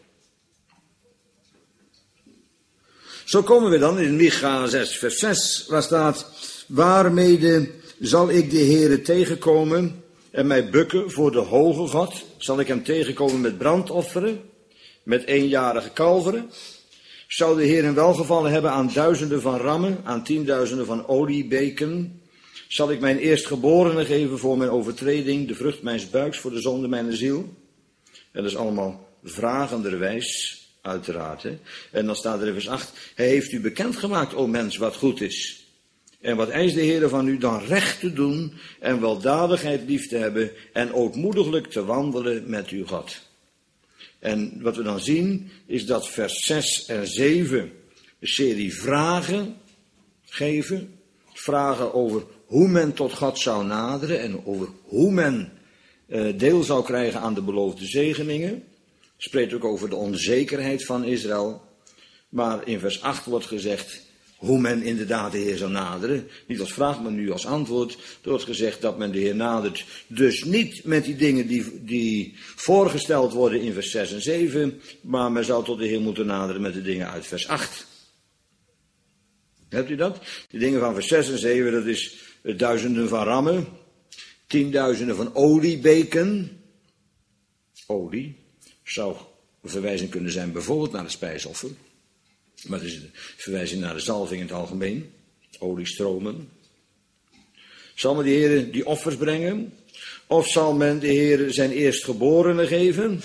Zo komen we dan in Micha 6 vers 6, waar staat: waarmede zal ik de Heere tegenkomen en mij bukken voor de hoge God? Zal ik hem tegenkomen met brandofferen, met eenjarige kalveren? Zou de Heer een welgevallen hebben aan duizenden van rammen, aan 10.000 van oliebeken? Zal ik mijn eerstgeborene geven voor mijn overtreding, de vrucht mijns buiks voor de zonde mijner ziel? En dat is allemaal vragenderwijs, uiteraard. Hè? En dan staat er in vers 8: hij heeft u bekendgemaakt, o mens, wat goed is. En wat eist de Heer van u dan recht te doen en weldadigheid lief te hebben en ootmoediglijk te wandelen met uw God. En wat we dan zien is dat vers 6 en 7 een serie vragen geven. Vragen over hoe men tot God zou naderen en over hoe men deel zou krijgen aan de beloofde zegeningen. Spreekt ook over de onzekerheid van Israël. Maar in vers 8 wordt gezegd hoe men inderdaad de Heer zou naderen. Niet als vraag, maar nu als antwoord. Er wordt gezegd dat men de Heer nadert. Dus niet met die dingen die voorgesteld worden in vers 6 en 7. Maar men zou tot de Heer moeten naderen met de dingen uit vers 8. Hebt u dat? Die dingen van vers 6 en 7, dat is duizenden van rammen. 10.000 van oliebeken. Olie zou een verwijzing kunnen zijn bijvoorbeeld naar de spijsoffer. Maar het is een verwijzing naar de zalving in het algemeen. Oliestromen. Zal men de Heer die offers brengen? Of zal men de Heer zijn eerstgeborene geven?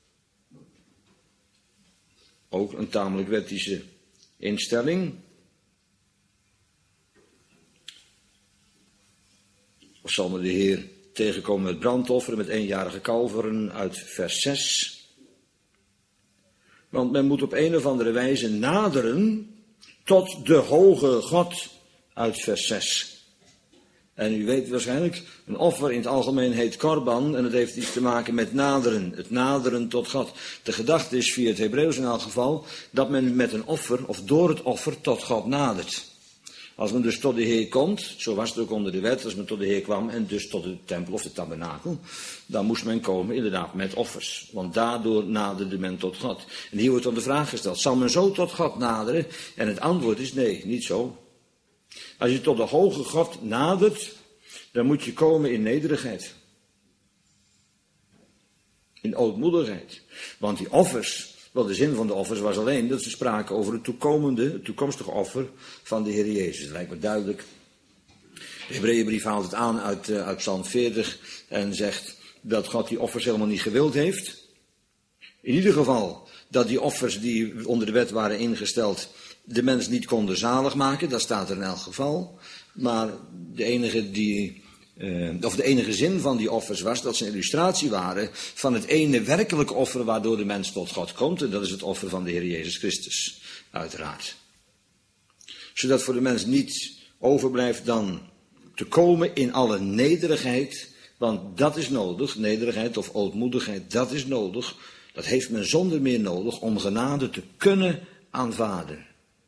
Ook een tamelijk wettische instelling. Of zal men de Heer tegenkomen met brandofferen, met eenjarige kalveren uit vers 6? Want men moet op een of andere wijze naderen tot de hoge God uit vers 6. En u weet waarschijnlijk, een offer in het algemeen heet korban en het heeft iets te maken met naderen, het naderen tot God. De gedachte is via het Hebreeuws in elk geval dat men met een offer of door het offer tot God nadert. Als men dus tot de Heer komt, zo was het ook onder de wet, als men tot de Heer kwam en dus tot de tempel of de tabernakel, dan moest men komen inderdaad met offers. Want daardoor naderde men tot God. En hier wordt dan de vraag gesteld, zal men zo tot God naderen? En het antwoord is nee, niet zo. Als je tot de hoge God nadert, dan moet je komen in nederigheid. In ootmoedigheid. Want die offers, wel de zin van de offers was alleen dat ze spraken over het toekomstige offer van de Heer Jezus. Dat lijkt me duidelijk. De Hebreeënbrief haalt het aan uit Psalm 40 en zegt dat God die offers helemaal niet gewild heeft. In ieder geval dat die offers die onder de wet waren ingesteld de mens niet konden zalig maken, dat staat er in elk geval. Maar de enige zin van die offers was dat ze een illustratie waren van het ene werkelijke offer waardoor de mens tot God komt. En dat is het offer van de Heer Jezus Christus, uiteraard. Zodat voor de mens niet overblijft dan te komen in alle nederigheid, want dat is nodig, nederigheid of ootmoedigheid, dat is nodig. Dat heeft men zonder meer nodig om genade te kunnen aanvaarden.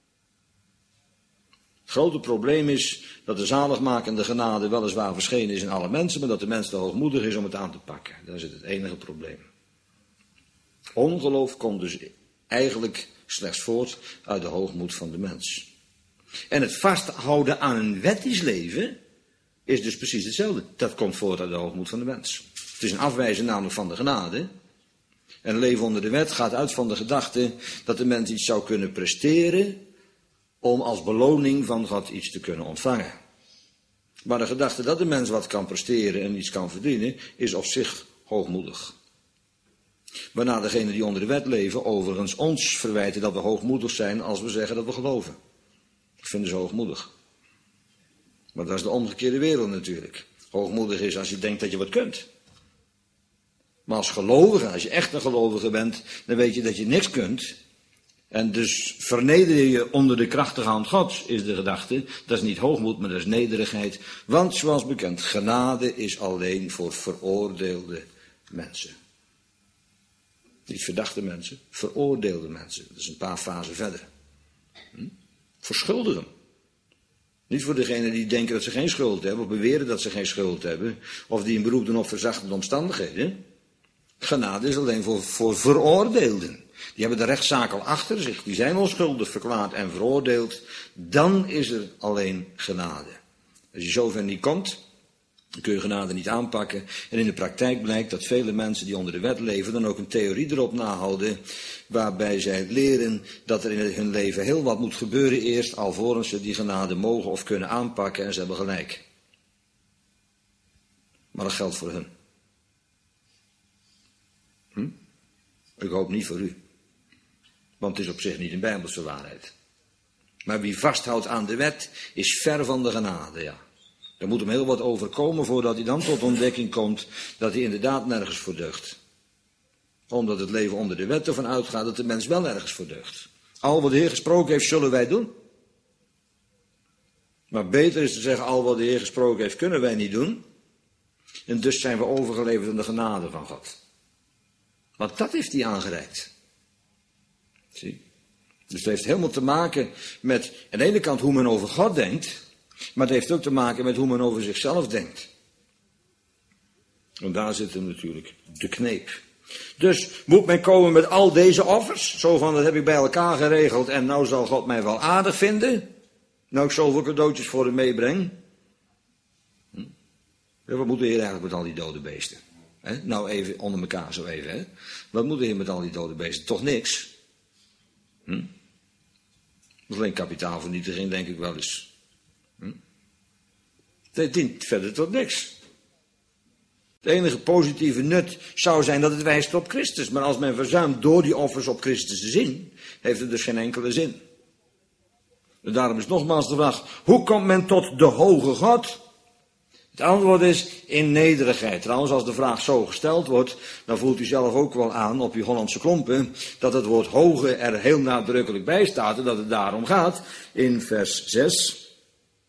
Het grote probleem is dat de zaligmakende genade weliswaar verschenen is in alle mensen, maar dat de mens te hoogmoedig is om het aan te pakken. Daar zit het enige probleem. Ongeloof komt dus eigenlijk slechts voort uit de hoogmoed van de mens. En het vasthouden aan een wettisch leven is dus precies hetzelfde. Dat komt voort uit de hoogmoed van de mens. Het is een afwijzen namelijk van de genade. En leven onder de wet gaat uit van de gedachte dat de mens iets zou kunnen presteren om als beloning van God iets te kunnen ontvangen. Maar de gedachte dat de mens wat kan presteren en iets kan verdienen, is op zich hoogmoedig. Waarna degenen die onder de wet leven overigens ons verwijten dat we hoogmoedig zijn als we zeggen dat we geloven. Dat vinden ze hoogmoedig. Maar dat is de omgekeerde wereld natuurlijk. Hoogmoedig is als je denkt dat je wat kunt. Maar als gelovige, als je echt een gelovige bent, dan weet je dat je niks kunt. En dus verneder je onder de krachtige hand Gods, is de gedachte. Dat is niet hoogmoed, maar dat is nederigheid. Want zoals bekend, genade is alleen voor veroordeelde mensen. Niet verdachte mensen, veroordeelde mensen. Dat is een paar fasen verder. Voor schuldigen. Niet voor degenen die denken dat ze geen schuld hebben, of beweren dat ze geen schuld hebben, of die een beroep doen op verzachtende omstandigheden. Genade is alleen voor veroordeelden. Die hebben de rechtszaak al achter zich, die zijn onschuldig verklaard en veroordeeld. Dan is er alleen genade. Als je zover niet komt, dan kun je genade niet aanpakken. En in de praktijk blijkt dat vele mensen die onder de wet leven dan ook een theorie erop nahouden, waarbij zij leren dat er in hun leven heel wat moet gebeuren eerst, alvorens ze die genade mogen of kunnen aanpakken, en ze hebben gelijk. Maar dat geldt voor hun. Ik hoop niet voor u. Want het is op zich niet een bijbelse waarheid. Maar wie vasthoudt aan de wet is ver van de genade, ja. Er moet hem heel wat overkomen voordat hij dan tot ontdekking komt dat hij inderdaad nergens voor deugt. Omdat het leven onder de wet ervan uitgaat dat de mens wel ergens voor deugt. Al wat de Heer gesproken heeft, zullen wij doen. Maar beter is te zeggen, al wat de Heer gesproken heeft, kunnen wij niet doen. En dus zijn we overgeleverd aan de genade van God. Want dat heeft hij aangereikt. Zie? Dus het heeft helemaal te maken met, aan de ene kant hoe men over God denkt, maar het heeft ook te maken met hoe men over zichzelf denkt. En daar zit hem natuurlijk de kneep. Dus moet men komen met al deze offers, zo van dat heb ik bij elkaar geregeld en nou zal God mij wel aardig vinden, nou ik zoveel cadeautjes voor hem meebreng. Ja, wat moet de Heer eigenlijk met al die dode beesten? He? Nou even onder elkaar zo even. Hè? Wat moet de Heer met al die dode beesten? Toch niks? Alleen kapitaalvernietiging denk ik wel eens. Het dient verder tot niks. Het enige positieve nut zou zijn dat het wijst op Christus. Maar als men verzuimt door die offers op Christus te zien, heeft het dus geen enkele zin. En daarom is nogmaals de vraag, hoe komt men tot de hoge God? Het antwoord is in nederigheid. Trouwens, als de vraag zo gesteld wordt, dan voelt u zelf ook wel aan op uw Hollandse klompen dat het woord hoge er heel nadrukkelijk bij staat en dat het daarom gaat in vers 6.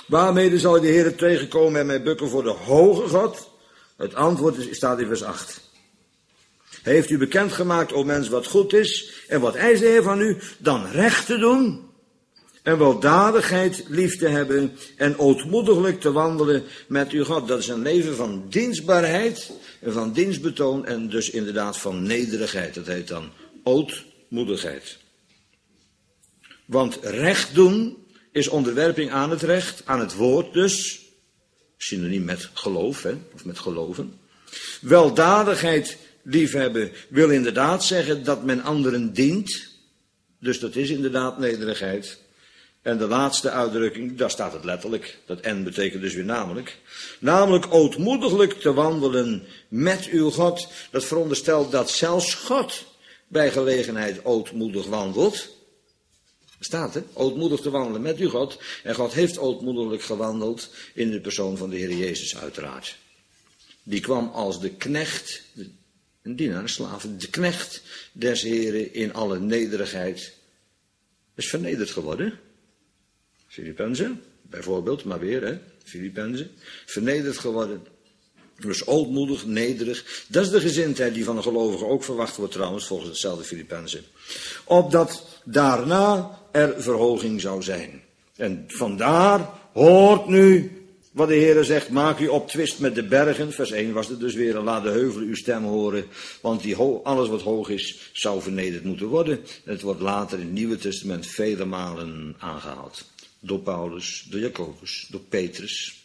Waarmede zal de Heer tegenkomen en mij bukken voor de hoge God? Het antwoord staat in vers 8. Hij heeft u bekendgemaakt, o mens, wat goed is. En wat eist de Heer van u? Dan recht te doen. En weldadigheid lief te hebben. En ootmoediglijk te wandelen met uw God. Dat is een leven van dienstbaarheid. En van dienstbetoon. En dus inderdaad van nederigheid. Dat heet dan ootmoedigheid. Want recht doen is onderwerping aan het recht. Aan het woord dus. Synoniem met geloof, hè, of met geloven. Weldadigheid liefhebben wil inderdaad zeggen dat men anderen dient. Dus dat is inderdaad nederigheid. En de laatste uitdrukking, daar staat het letterlijk. Dat N betekent dus weer namelijk. Namelijk ootmoediglijk te wandelen met uw God. Dat veronderstelt dat zelfs God bij gelegenheid ootmoedig wandelt. Staat het, ootmoedig te wandelen met uw God. En God heeft ootmoediglijk gewandeld in de persoon van de Heer Jezus uiteraard. Die kwam als de knecht, een dienaar, een slaaf, de knecht des Heren in alle nederigheid. Is vernederd geworden. Filippenzen, bijvoorbeeld, maar weer, hè, Filippenzen. Vernederd geworden. Dus ootmoedig, nederig. Dat is de gezindheid die van een gelovige ook verwacht wordt trouwens, volgens hetzelfde Filippenzen. Opdat daarna er verhoging zou zijn. En vandaar hoort nu wat de Heere zegt, maak u op twist met de bergen. Vers 1 was het dus weer, en laat de heuvelen uw stem horen. Want alles wat hoog is, zou vernederd moeten worden. En het wordt later in het Nieuwe Testament vele malen aangehaald. Door Paulus, door Jacobus, door Petrus.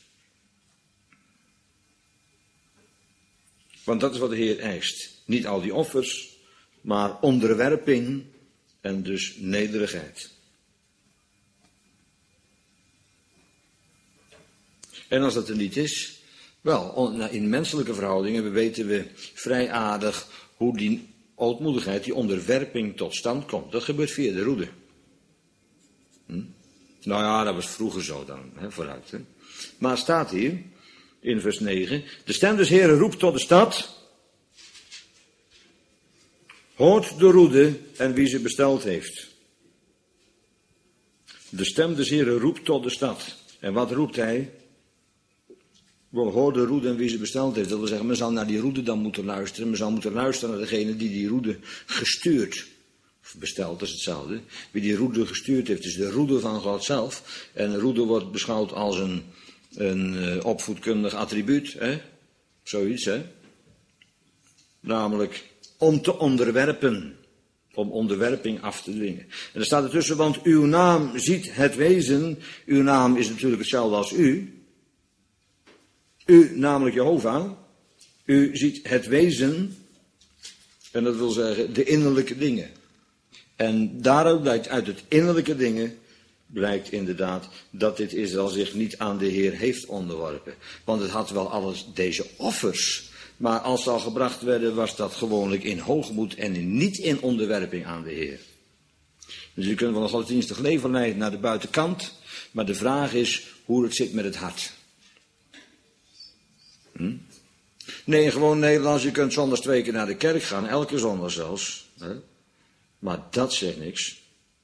Want dat is wat de Heer eist. Niet al die offers, maar onderwerping en dus nederigheid. En als dat er niet is, wel, in menselijke verhoudingen weten we vrij aardig hoe die ootmoedigheid, die onderwerping tot stand komt. Dat gebeurt via de roede. Nou ja, dat was vroeger zo dan, hè, vooruit. Hè. Maar staat hier, in vers 9, de stem des Heren roept tot de stad. Hoort de roede en wie ze besteld heeft. De stem des Heren roept tot de stad. En wat roept hij? Wel, hoor de roede en wie ze besteld heeft. Dat wil zeggen, men zal naar die roede dan moeten luisteren. Men zal moeten luisteren naar degene die roede gestuurd of besteld, dat is hetzelfde. Wie die roede gestuurd heeft, is de roede van God zelf. En een roede wordt beschouwd als een opvoedkundig attribuut. Hè? Zoiets, hè. Namelijk om te onderwerpen. Om onderwerping af te dwingen. En er staat ertussen, want uw naam ziet het wezen. Uw naam is natuurlijk hetzelfde als u. U, namelijk Jehovah. U ziet het wezen. En dat wil zeggen de innerlijke dingen. En daaruit blijkt, uit het innerlijke dingen, blijkt inderdaad dat dit Israël zich niet aan de Heer heeft onderworpen. Want het had wel alles deze offers. Maar als ze al gebracht werden, was dat gewoonlijk in hoogmoed en niet in onderwerping aan de Heer. Dus je kunt wel een godsdienstig leven leiden naar de buitenkant. Maar de vraag is hoe het zit met het hart. Nee, gewoon Nederlands, je kunt zondags 2 keer naar de kerk gaan, elke zondag zelfs. Hè? Maar dat zegt niks.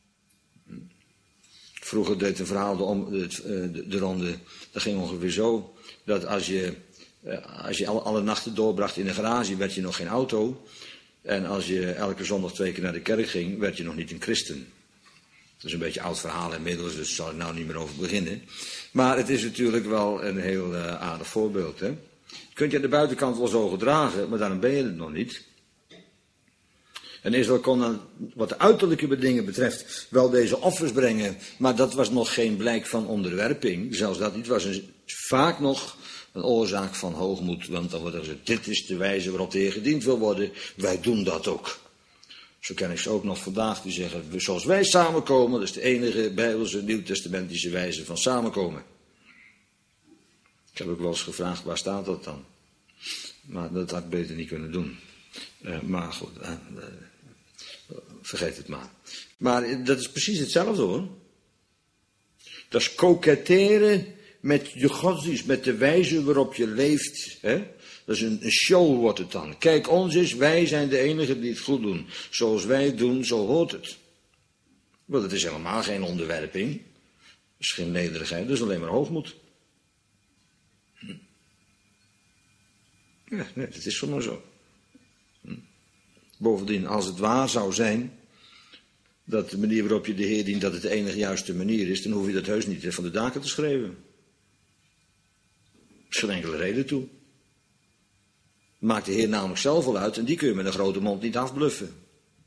Vroeger deed een verhaal de ronde, dat ging ongeveer zo, dat als je alle nachten doorbracht in de garage, werd je nog geen auto. En als je elke zondag 2 keer naar de kerk ging, werd je nog niet een christen. Dat is een beetje een oud verhaal inmiddels, dus daar zal ik nou niet meer over beginnen. Maar het is natuurlijk wel een heel aardig voorbeeld, hè. Je kunt je aan de buitenkant wel zo gedragen, maar daarom ben je het nog niet. En Israël kon dan, wat de uiterlijke dingen betreft, wel deze offers brengen, maar dat was nog geen blijk van onderwerping. Zelfs dat niet, was vaak nog een oorzaak van hoogmoed, want dan wordt er gezegd, dit is de wijze waarop de Heer gediend wil worden, wij doen dat ook. Zo ken ik ze ook nog vandaag, die zeggen, zoals wij samenkomen, dat is de enige Bijbelse nieuwtestamentische wijze van samenkomen. Ik heb ook wel eens gevraagd, waar staat dat dan? Maar dat had ik beter niet kunnen doen. Maar goed, vergeet het maar. Maar dat is precies hetzelfde hoor. Dat is koketteren met je godsdienst, met de wijze waarop je leeft. Hè? Dat is een show wordt het dan. Kijk ons eens, wij zijn de enigen die het goed doen. Zoals wij doen, zo hoort het. Want het is helemaal geen onderwerping. is geen nederigheid, dat is alleen maar hoogmoed. Ja, nee, dat is zomaar zo. Bovendien, als het waar zou zijn dat de manier waarop je de Heer dient, dat het de enige juiste manier is, dan hoef je dat heus niet van de daken te schrijven. Er is geen enkele reden toe. Maakt de Heer namelijk zelf al uit en die kun je met een grote mond niet afbluffen.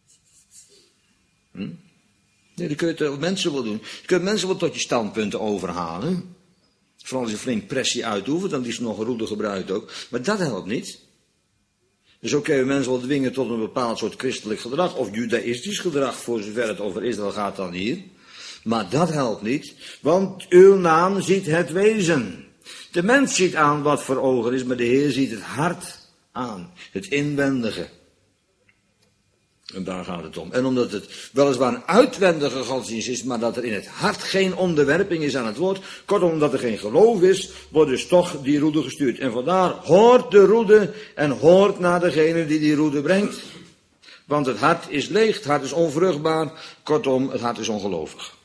Nee, dat kun je het mensen wel doen. Je kunt mensen wel tot je standpunten overhalen. Vooral als je flink pressie uitoefent, dan die is nog een roede gebruikt ook. Maar dat helpt niet. Dus ook kun je mensen wel dwingen tot een bepaald soort christelijk gedrag. Of judaïstisch gedrag, voor zover het over Israël gaat dan hier. Maar dat helpt niet. Want uw naam ziet het wezen. De mens ziet aan wat voor ogen is, maar de Heer ziet het hart aan. Het inwendige. En daar gaat het om. En omdat het weliswaar een uitwendige godsdienst is, maar dat er in het hart geen onderwerping is aan het woord. Kortom, omdat er geen geloof is, wordt dus toch die roede gestuurd. En vandaar hoort de roede en hoort naar degene die roede brengt. Want het hart is leeg, het hart is onvruchtbaar. Kortom, het hart is ongelovig.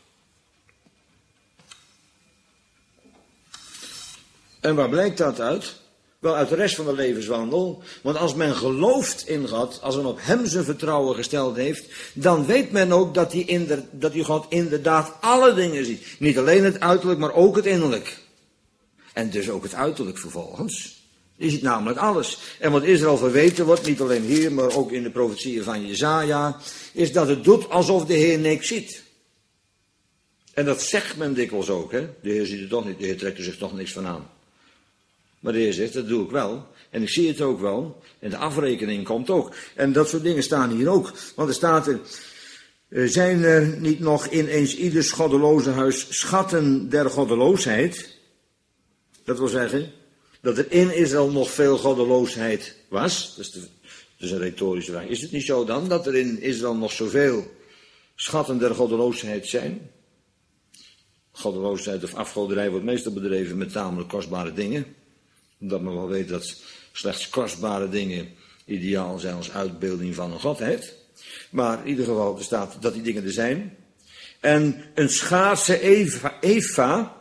En waar blijkt dat uit? Wel uit de rest van de levenswandel. Want als men gelooft in God, als men op hem zijn vertrouwen gesteld heeft, dan weet men ook dat hij God inderdaad alle dingen ziet. Niet alleen het uiterlijk, maar ook het innerlijk. En dus ook het uiterlijk vervolgens. Je ziet namelijk alles. En wat Israël verweten wordt, niet alleen hier, maar ook in de profetieën van Jesaja, is dat het doet alsof de Heer niks ziet. En dat zegt men dikwijls ook, hè. De Heer ziet het toch niet, de Heer trekt er zich toch niks van aan. Maar de Heer zegt, dat doe ik wel. En ik zie het ook wel. En de afrekening komt ook. En dat soort dingen staan hier ook. Want er staat er, zijn er niet nog in eens ieders goddeloze huis schatten der goddeloosheid? Dat wil zeggen, dat er in Israël nog veel goddeloosheid was. Dat is een retorische vraag. Is het niet zo dan, dat er in Israël nog zoveel schatten der goddeloosheid zijn? Goddeloosheid of afgoderij wordt meestal bedreven met tamelijk kostbare dingen. Omdat men wel weet dat slechts kostbare dingen ideaal zijn als uitbeelding van een godheid. Maar in ieder geval, er staat dat die dingen er zijn. En een schaarse Eva.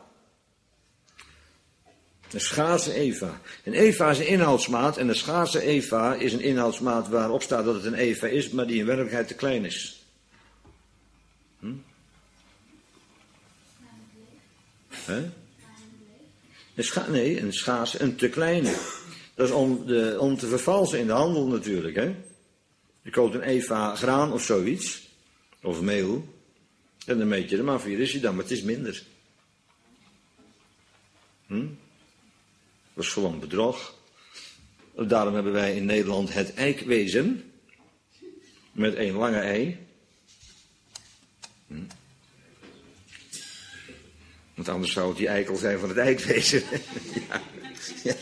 Een schaarse Eva. Een Eva is een inhoudsmaat en een schaarse Eva is een inhoudsmaat waarop staat dat het een Eva is, maar die in werkelijkheid te klein is. Een schaarse, een te kleine. Dat is om te vervalsen in de handel natuurlijk, hè. Je koopt een Eva graan of zoiets, of meel, en dan meet je er maar 4 is hij dan, maar het is minder. Dat is gewoon bedrog. Daarom hebben wij in Nederland het eikwezen, met 1 lange ei. Want anders zou het die eikel zijn van het eikwezen. Ja.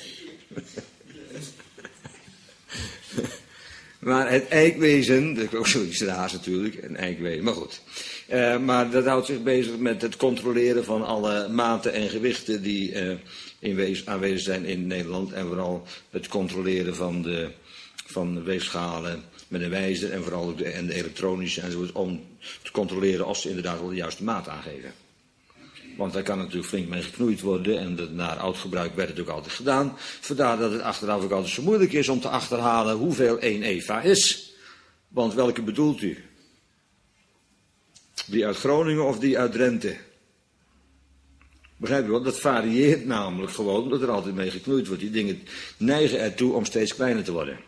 Maar het eikwezen, dat is ook zoiets raars natuurlijk, een eikwezen, maar goed. Maar dat houdt zich bezig met het controleren van alle maten en gewichten die aanwezig zijn in Nederland. En vooral het controleren van de weegschalen met een wijzer en vooral ook de elektronische enzovoort, om te controleren of ze inderdaad wel de juiste maat aangeven. Want daar kan natuurlijk flink mee geknoeid worden en naar oud gebruik werd het ook altijd gedaan. Vandaar dat het achteraf ook altijd zo moeilijk is om te achterhalen hoeveel 1 Eva is. Want welke bedoelt u? Die uit Groningen of die uit Drenthe? Begrijp je wel? Dat varieert namelijk gewoon omdat er altijd mee geknoeid wordt. Die dingen neigen ertoe om steeds kleiner te worden.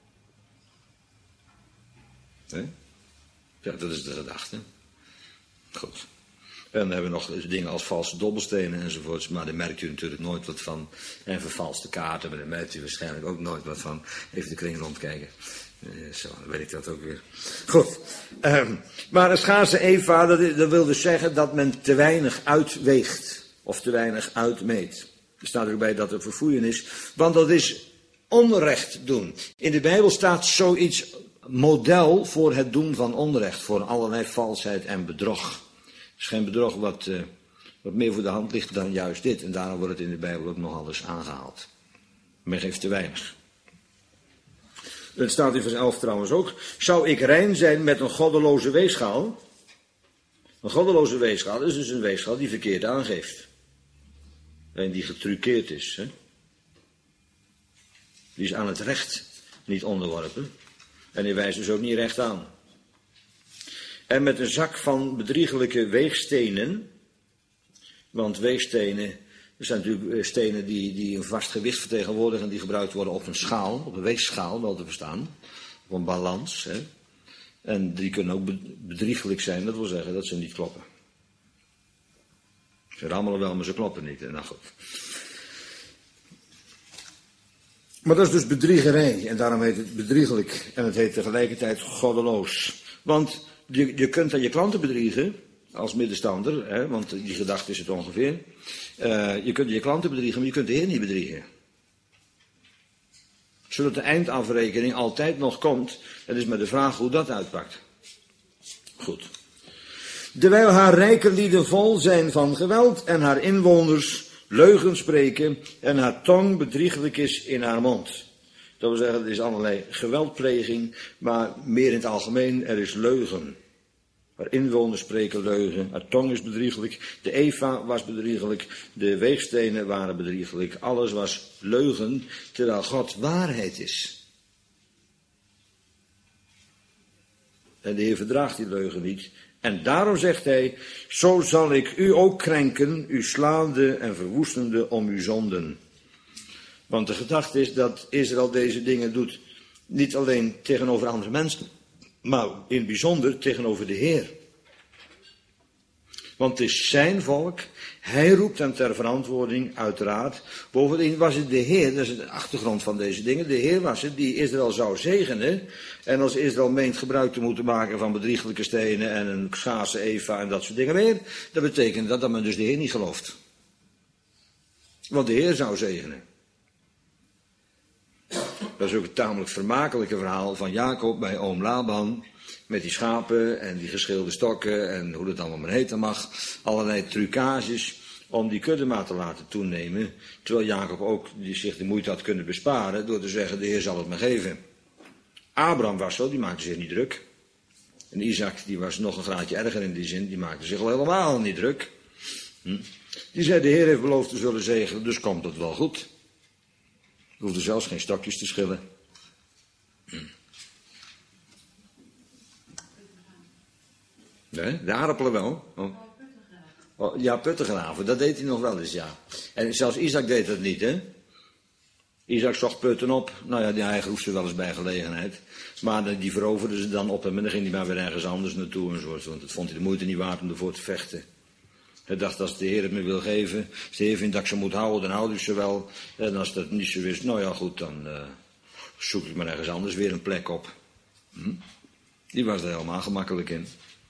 Ja, dat is de gedachte. Goed. En dan hebben we nog dingen als valse dobbelstenen enzovoorts, maar daar merkt u natuurlijk nooit wat van. En vervalste kaarten, maar daar merkt u waarschijnlijk ook nooit wat van. Even de kring rondkijken. Zo, dan weet ik dat ook weer. Goed. Maar een schaarse Eva, dat wil dus zeggen dat men te weinig uitweegt. Of te weinig uitmeet. Er staat ook bij dat er verfoeien is. Want dat is onrecht doen. In de Bijbel staat zoiets model voor het doen van onrecht. Voor allerlei valsheid en bedrog. Het is geen bedrog wat meer voor de hand ligt dan juist dit. En daarom wordt het in de Bijbel ook nog alles aangehaald. Men geeft te weinig. Het staat in vers 11 trouwens ook. Zou ik rein zijn met een goddeloze weegschaal? Een goddeloze weegschaal is dus een weegschaal die verkeerd aangeeft. En die getruckeerd is. Hè? Die is aan het recht niet onderworpen. En die wijst dus ook niet recht aan. En met een zak van bedriegelijke weegstenen. Want weegstenen, er zijn natuurlijk stenen die een vast gewicht vertegenwoordigen. Die gebruikt worden op een schaal, op een weegschaal wel te verstaan. Op een balans. Hè? En die kunnen ook bedriegelijk zijn, dat wil zeggen dat ze niet kloppen. Ze rammelen wel, maar ze kloppen niet. Nou goed. Maar dat is dus bedriegerij. En daarom heet het bedriegelijk. En het heet tegelijkertijd goddeloos. Want je kunt dan je klanten bedriegen, als middenstander, hè, want die gedachte is het ongeveer. Je kunt je klanten bedriegen, maar je kunt de Heer niet bedriegen. Zodat de eindafrekening altijd nog komt. Het is maar de vraag hoe dat uitpakt. Goed. Terwijl haar rijke lieden vol zijn van geweld en haar inwoners leugen spreken en haar tong bedriegelijk is in haar mond. Dat wil zeggen, er is allerlei geweldpleging, maar meer in het algemeen, er is leugen. Haar inwoners spreken leugen, haar tong is bedriegelijk, de Eva was bedriegelijk, de weegstenen waren bedriegelijk, alles was leugen, terwijl God waarheid is. En de Heer verdraagt die leugen niet. En daarom zegt hij, zo zal ik u ook krenken, u slaande en verwoestende om uw zonden. Want de gedachte is dat Israël deze dingen doet, niet alleen tegenover andere mensen, maar in het bijzonder tegenover de Heer. Want het is zijn volk, hij roept hem ter verantwoording, uiteraard. Bovendien was het de Heer, dat is de achtergrond van deze dingen, de Heer was het die Israël zou zegenen. En als Israël meent gebruik te moeten maken van bedrieglijke stenen en een schaarse Eva en dat soort dingen meer, dat betekent dat men dus de Heer niet gelooft. Want de Heer zou zegenen. Dat is ook het tamelijk vermakelijke verhaal van Jacob bij oom Laban. Met die schapen en die geschilde stokken en hoe dat allemaal maar heten mag. Allerlei trucages om die kudde maar te laten toenemen. Terwijl Jacob ook die zich de moeite had kunnen besparen door te zeggen, de Heer zal het me geven. Abraham was zo, die maakte zich niet druk. En Isaac, die was nog een graadje erger in die zin, die maakte zich al helemaal niet druk. Die zei, de Heer heeft beloofd te zullen zegenen, dus komt het wel goed. Je hoefde zelfs geen stokjes te schillen. Nee, de aardappelen wel. Oh, ja, putten graven, dat deed hij nog wel eens, ja. En zelfs Isaac deed dat niet, hè. Isaac zocht putten op. Nou ja, hij groef ze wel eens bij gelegenheid. Maar die veroverde ze dan op hem en dan ging hij maar weer ergens anders naartoe enzovoort. Want het vond hij de moeite niet waard om ervoor te vechten. Hij dacht, als de Heer het me wil geven, als de Heer vindt dat ik ze moet houden, dan houd ik ze wel. En als dat niet zo is, nou ja goed, dan zoek ik maar ergens anders weer een plek op. Die was er helemaal gemakkelijk in.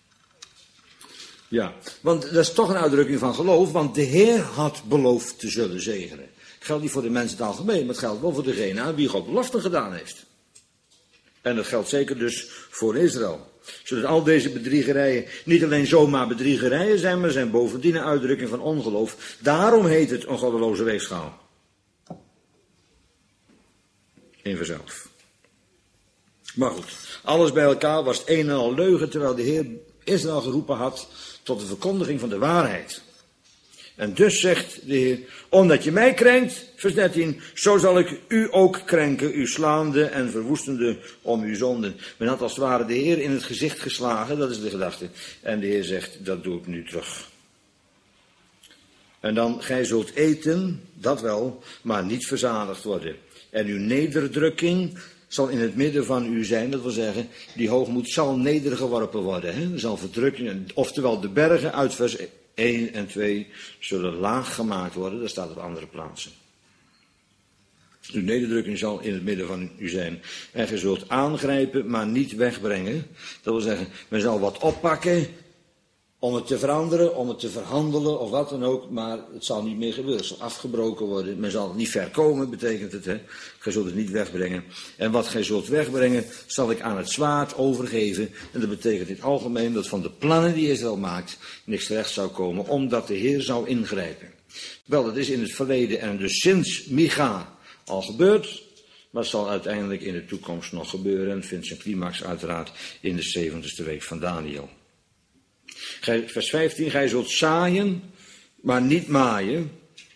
Ja, want dat is toch een uitdrukking van geloof, want de Heer had beloofd te zullen zegenen. Het geldt niet voor de mensen in het algemeen, maar het geldt wel voor degene aan wie God belofte gedaan heeft. En dat geldt zeker dus voor Israël. Zodat al deze bedriegerijen niet alleen zomaar bedriegerijen zijn, maar zijn bovendien een uitdrukking van ongeloof. Daarom heet het een goddeloze weegschaal. In vanzelf. Maar goed, alles bij elkaar was het een en al leugen, terwijl de Heer Israël geroepen had tot de verkondiging van de waarheid. En dus zegt de Heer, omdat je mij krenkt, vers 13, zo zal ik u ook krenken, u slaande en verwoestende om uw zonden. Men had als het ware de Heer in het gezicht geslagen, dat is de gedachte. En de Heer zegt, dat doe ik nu terug. En dan, gij zult eten, dat wel, maar niet verzadigd worden. En uw nederdrukking zal in het midden van u zijn, dat wil zeggen, die hoogmoed zal nedergeworpen worden. Hè? Er zal verdrukking, oftewel de bergen uit vers 1 en 2 zullen laag gemaakt worden, dat staat op andere plaatsen. Uw nederdrukking zal in het midden van u zijn. En ge zult aangrijpen, maar niet wegbrengen. Dat wil zeggen, men zal wat oppakken om het te veranderen, om het te verhandelen of wat dan ook, maar het zal niet meer gebeuren. Het zal afgebroken worden. Men zal het niet verkomen, betekent het. Hè? Gij zult het niet wegbrengen. En wat gij zult wegbrengen, zal ik aan het zwaard overgeven. En dat betekent in het algemeen dat van de plannen die Israël maakt, niks terecht zou komen, omdat de Heer zou ingrijpen. Wel, dat is in het verleden en dus sinds Micha al gebeurd, maar het zal uiteindelijk in de toekomst nog gebeuren. En vindt zijn climax uiteraard in de 70ste week van Daniel. Vers 15, gij zult zaaien, maar niet maaien.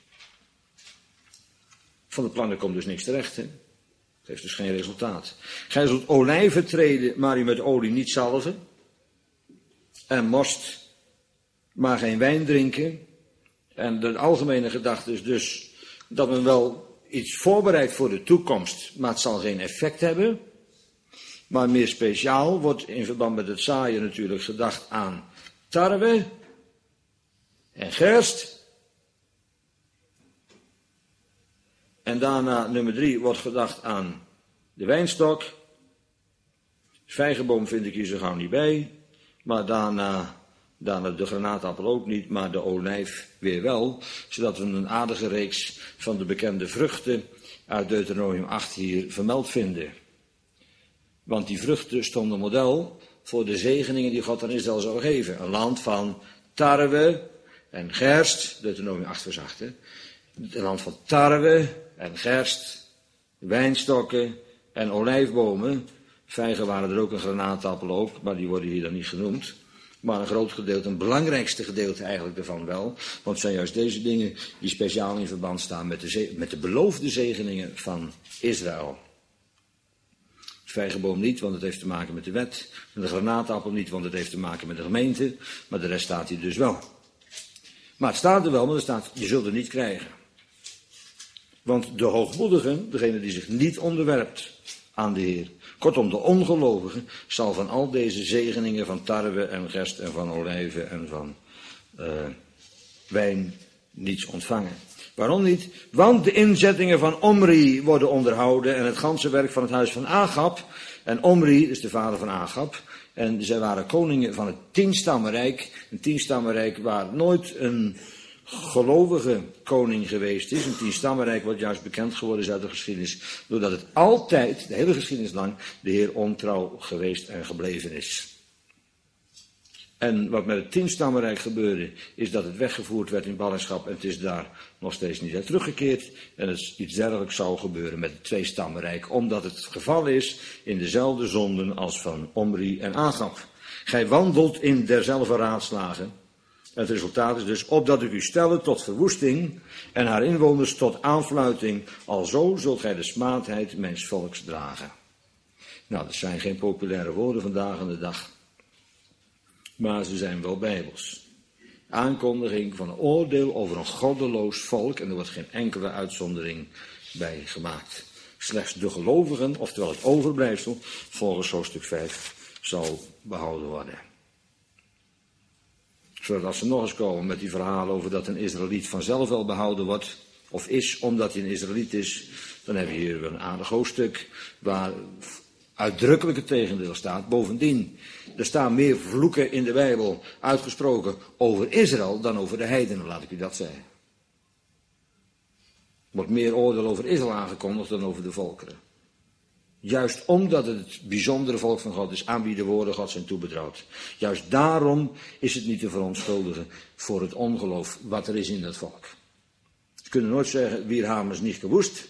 Van de plannen komt dus niks terecht, hè. Het heeft dus geen resultaat. Gij zult olijven treden, maar u met olie niet zalven. En most, maar geen wijn drinken. En de algemene gedachte is dus dat men wel iets voorbereidt voor de toekomst, maar het zal geen effect hebben. Maar meer speciaal wordt in verband met het zaaien natuurlijk gedacht aan tarwe en gerst. En daarna, nummer 3, wordt gedacht aan de wijnstok. Vijgenboom vind ik hier zo gauw niet bij. Maar daarna de granaatappel ook niet, maar de olijf weer wel. Zodat we een aardige reeks van de bekende vruchten uit Deuteronomium 8 hier vermeld vinden. Want die vruchten stonden model voor de zegeningen die God aan Israël zou geven. Een land van tarwe en gerst, Deuteronomium 8 vers 8. Een land van tarwe en gerst, wijnstokken en olijfbomen. Vijgen waren er ook, een granaatappel ook, maar die worden hier dan niet genoemd. Maar een groot gedeelte, een belangrijkste gedeelte eigenlijk daarvan wel. Want het zijn juist deze dingen die speciaal in verband staan met de beloofde zegeningen van Israël. De vijgenboom niet, want het heeft te maken met de wet. En de granaatappel niet, want het heeft te maken met de gemeente. Maar de rest staat hier dus wel. Maar het staat er wel, maar er staat, je zult het niet krijgen. Want de hoogmoedige, degene die zich niet onderwerpt aan de Heer, kortom de ongelovige, zal van al deze zegeningen van tarwe en gerst en van olijven en van wijn niets ontvangen. Waarom niet? Want de inzettingen van Omri worden onderhouden en het ganse werk van het huis van Agab. En Omri is de vader van Agab. En zij waren koningen van het 10-stammenrijk. Een 10-stammenrijk waar nooit een gelovige koning geweest is. Een 10-stammenrijk wat juist bekend geworden is uit de geschiedenis. Doordat het altijd, de hele geschiedenis lang, de Heer ontrouw geweest en gebleven is. En wat met het 10-stammenrijk gebeurde, is dat het weggevoerd werd in ballingschap en het is daar nog steeds niet uit teruggekeerd. En het iets dergelijks zou gebeuren met het 2-stammenrijk, omdat het geval is in dezelfde zonden als van Omri en Agab. Gij wandelt in derzelfde raadslagen. Het resultaat is dus, opdat ik u stelle tot verwoesting en haar inwoners tot aanfluiting, alzo zult gij de smaadheid mijns volks dragen. Nou, dat zijn geen populaire woorden vandaag aan de dag. Maar ze zijn wel bijbels. Aankondiging van een oordeel over een goddeloos volk. En er wordt geen enkele uitzondering bij gemaakt. Slechts de gelovigen, oftewel het overblijfsel, volgens hoofdstuk 5, zal behouden worden. Zodat als ze nog eens komen met die verhalen over dat een Israëliet vanzelf wel behouden wordt, of is omdat hij een Israëliet is, dan hebben we hier wel een aardig hoofdstuk waar uitdrukkelijk het tegendeel staat. Bovendien, er staan meer vloeken in de Bijbel uitgesproken over Israël dan over de heidenen, laat ik u dat zeggen. Er wordt meer oordeel over Israël aangekondigd dan over de volkeren. Juist omdat het het bijzondere volk van God is, aan wie de woorden God zijn toebetrouwd. Juist daarom is het niet te verontschuldigen voor het ongeloof wat er is in dat volk. Ze kunnen nooit zeggen, wir haben es nicht gewusst.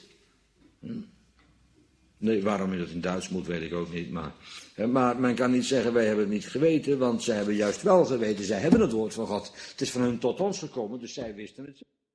Nee, waarom je dat in Duits moet, weet ik ook niet. Maar men kan niet zeggen, wij hebben het niet geweten, want zij hebben juist wel geweten. Zij hebben het woord van God. Het is van hun tot ons gekomen, dus zij wisten het.